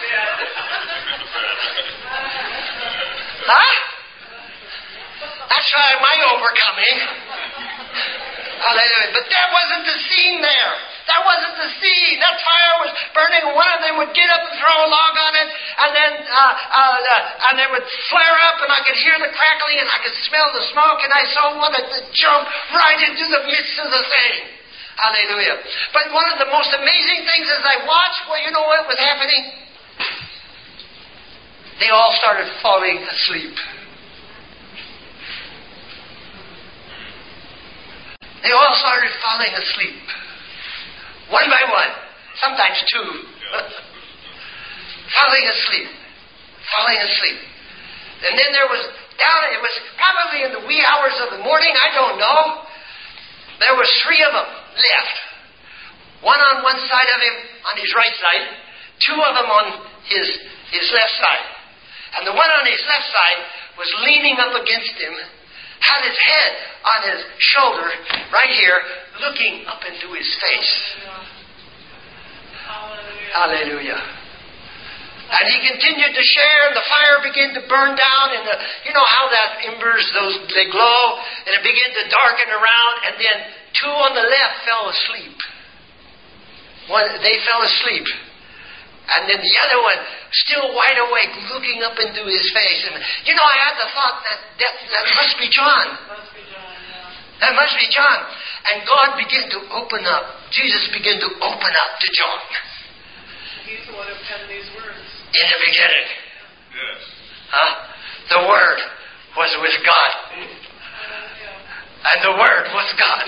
Huh? That's my overcoming. Hallelujah. But that wasn't the scene there. That wasn't the scene. That fire was burning, and one of them would get up and throw a log on it, and then it would flare up, and I could hear the crackling, and I could smell the smoke, and I so wanted to jump right into the midst of the thing. Hallelujah. But one of the most amazing things as I watched, well, you know what was happening? They all started falling asleep. They all started falling asleep. One by one. Sometimes two. Falling asleep. And then it was probably in the wee hours of the morning, I don't know. There was 3 of them left. One on one side of him, on his right side. 2 of them on his left side. And the one on his left side was leaning up against him, had his head on his shoulder, right here, looking up into his face. Hallelujah. And he continued to share, and the fire began to burn down, and you know how that embers, they glow, and it began to darken around, and then 2 on the left fell asleep. They fell asleep. And then the other one, still wide awake, looking up into his face. And you know, I had the thought that must be John. That must be John. And God began to open up. Jesus began to open up to John.
He's the one who penned these words.
In the beginning.
Yes.
The Word was with God. And the Word was God.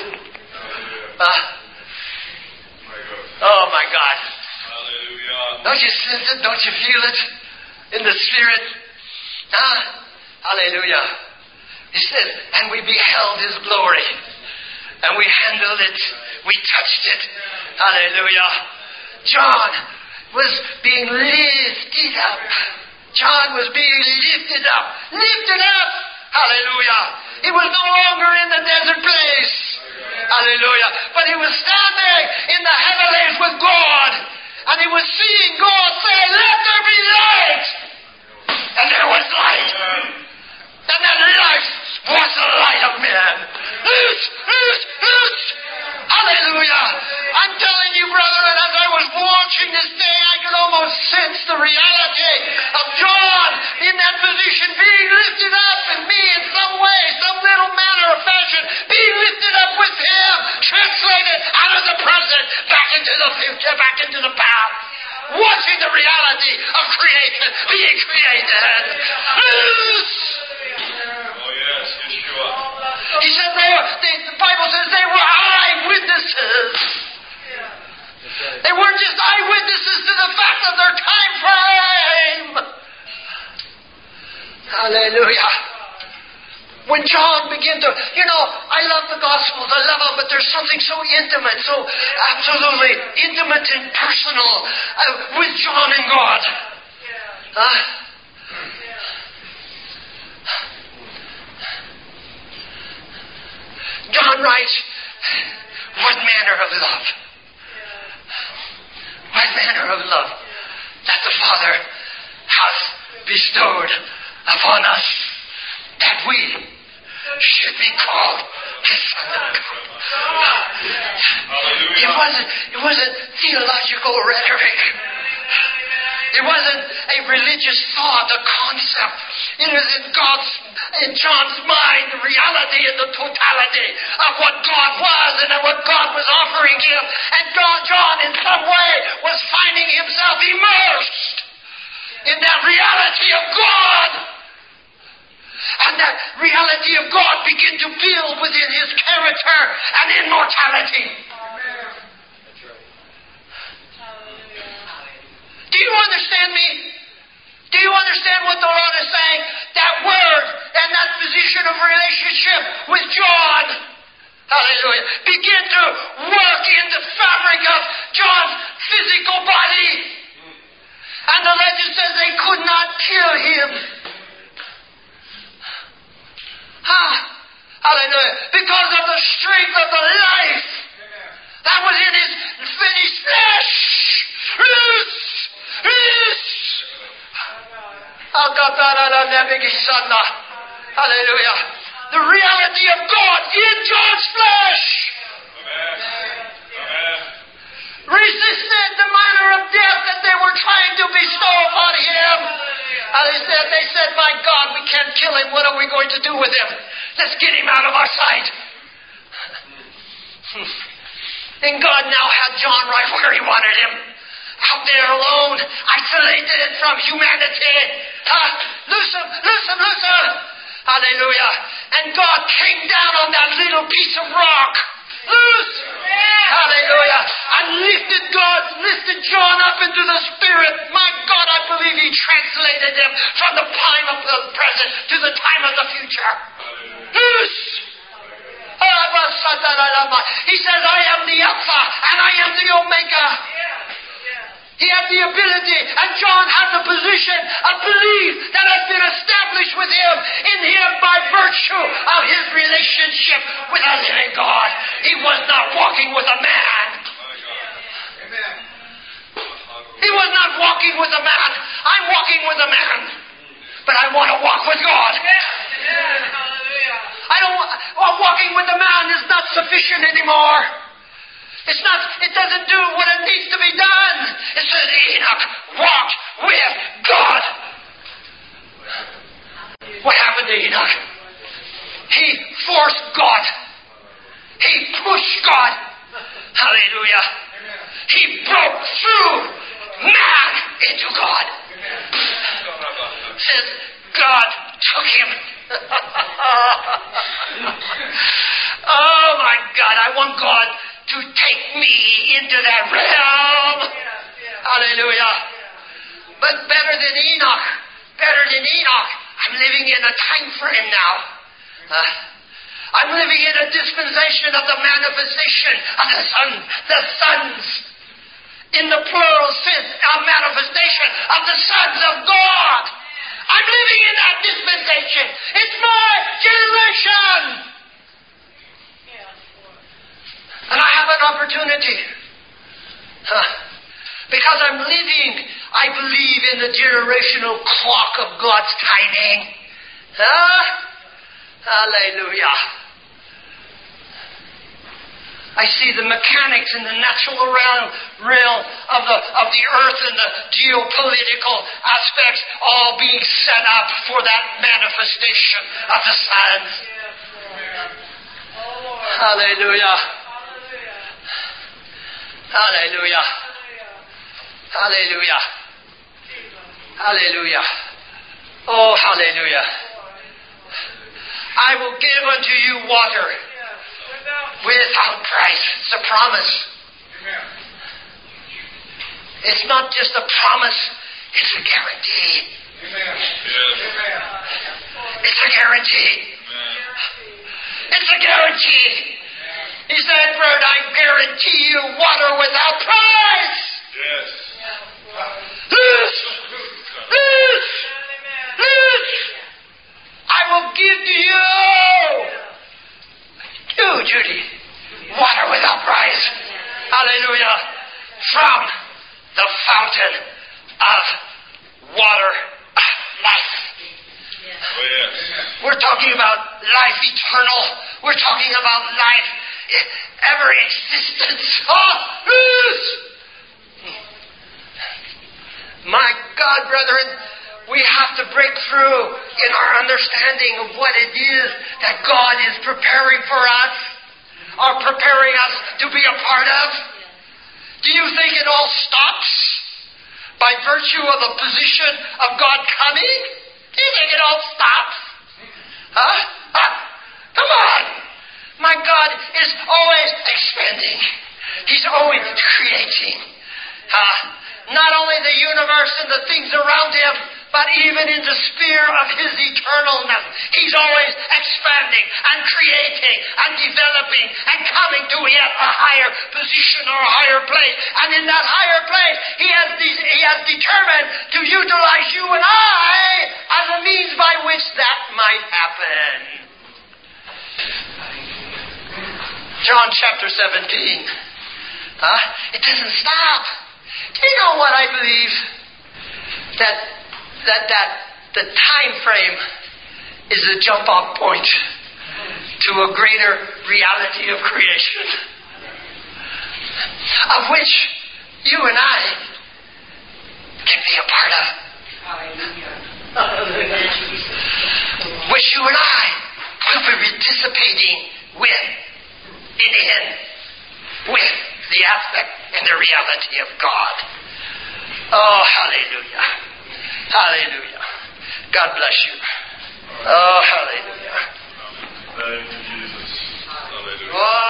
Oh my God.
Hallelujah.
Don't you sense it? Don't you feel it? In the Spirit? Hallelujah. He says, and we beheld His glory. And we handled it. We touched it. Hallelujah. John was being lifted up. John was being lifted up. Lifted up. Hallelujah. He was no longer in the desert place. Hallelujah. But he was standing in the heavenlies with God. And he was seeing God say, let there be light. And there was light. And that light was the light of men. Hallelujah. I'm telling you, brethren, as I was watching this thing, I could almost sense the reality of John in that position being lifted up, and me in some way, some little manner of fashion, being lifted up with him, translated out of the present, back into the future, back into the past. Watching the reality of creation being created.
Oh yes, Yeshua.
He said the Bible says they were eyewitnesses. They weren't just eyewitnesses to the fact of their time frame. Hallelujah. When John began to, I love the Gospels, I love them, but there's something so intimate, so absolutely intimate and personal with John and God. John writes, what manner of love? What manner of love that the Father hath bestowed upon us, that we should be called It wasn't theological rhetoric. It wasn't a religious thought, a concept. It was in John's mind, the reality and the totality of what God was and what God was offering him. And John, in some way, was finding himself immersed in that reality of God. And that reality of God began to build within his character and immortality. Do you understand me? Do you understand what the Lord is saying? That word and that position of relationship with John, hallelujah, begin to work in the fabric of John's physical body. And the legend says they could not kill him. Hallelujah. Because of the strength of the life that was in his flesh. Hallelujah. The reality of God in John's flesh. Resisted the manner of death that they were trying to bestow upon him. They said, my God, we can't kill him. What are we going to do with him? Let's get him out of our sight. And God now had John right where he wanted him. Out there alone, isolated from humanity. Loose him. Hallelujah. And God came down on that little piece of rock. Loose. Hallelujah. And lifted John up into the Spirit. My God, I believe he translated him from the time of the present to the time of the future. Loose. He says, I am the Alpha and I am the Omega. He had the ability, and John had the position of belief that has been established with him, in him by virtue of his relationship with a living God. He was not walking with a man. He was not walking with a man. I'm walking with a man, but I want to walk with God. Walking with a man is not sufficient anymore. It doesn't do what it needs to be done. It says Enoch walked with God. What happened to Enoch? He forced God. He pushed God. Hallelujah. He broke through man into God. Says God took him. Oh my God, I want God to take me into that realm. Hallelujah. But better than Enoch, I'm living in a time frame now. I'm living in a dispensation of the manifestation of the sons. In the plural sense, a manifestation of the sons of God. I'm living in that dispensation. It's my generation. And I have an opportunity. Because I'm living, I believe in the generational clock of God's timing. Hallelujah. I see the mechanics in the natural realm of the earth and the geopolitical aspects all being set up for that manifestation of the sons. Hallelujah. Hallelujah. Hallelujah. Hallelujah. Oh, hallelujah. I will give unto you water without price. It's a promise. It's not just a promise, it's a guarantee. It's a guarantee. It's a guarantee. He said, Bird, I guarantee you water without price.
Yes.
I will give to you, Judy, water without price. Hallelujah. From the fountain of water of life.
Oh, yes.
We're talking about life eternal. We're talking about life, ever existence. My God, brethren, we have to break through in our understanding of what it is that God is preparing for us, or preparing us to be a part of. Do you think it all stops by virtue of the position of God coming? Do you think it all stops? Come on! My God is always expanding. He's always creating. Not only the universe and the things around Him, but even in the sphere of His eternalness. He's always expanding and creating and developing and coming to yet a higher position or a higher place. And in that higher place, He has determined to utilize you and I as a means by which that might happen. John chapter 17. It doesn't stop. Do you know what I believe? That the time frame is a jump-off point to a greater reality of creation, of which you and I can be a part of. Which you and I will be participating with, with the aspect and the reality of God. Oh, hallelujah. Hallelujah. God bless you. Oh, hallelujah.
Thank you, Jesus. Hallelujah.
Oh,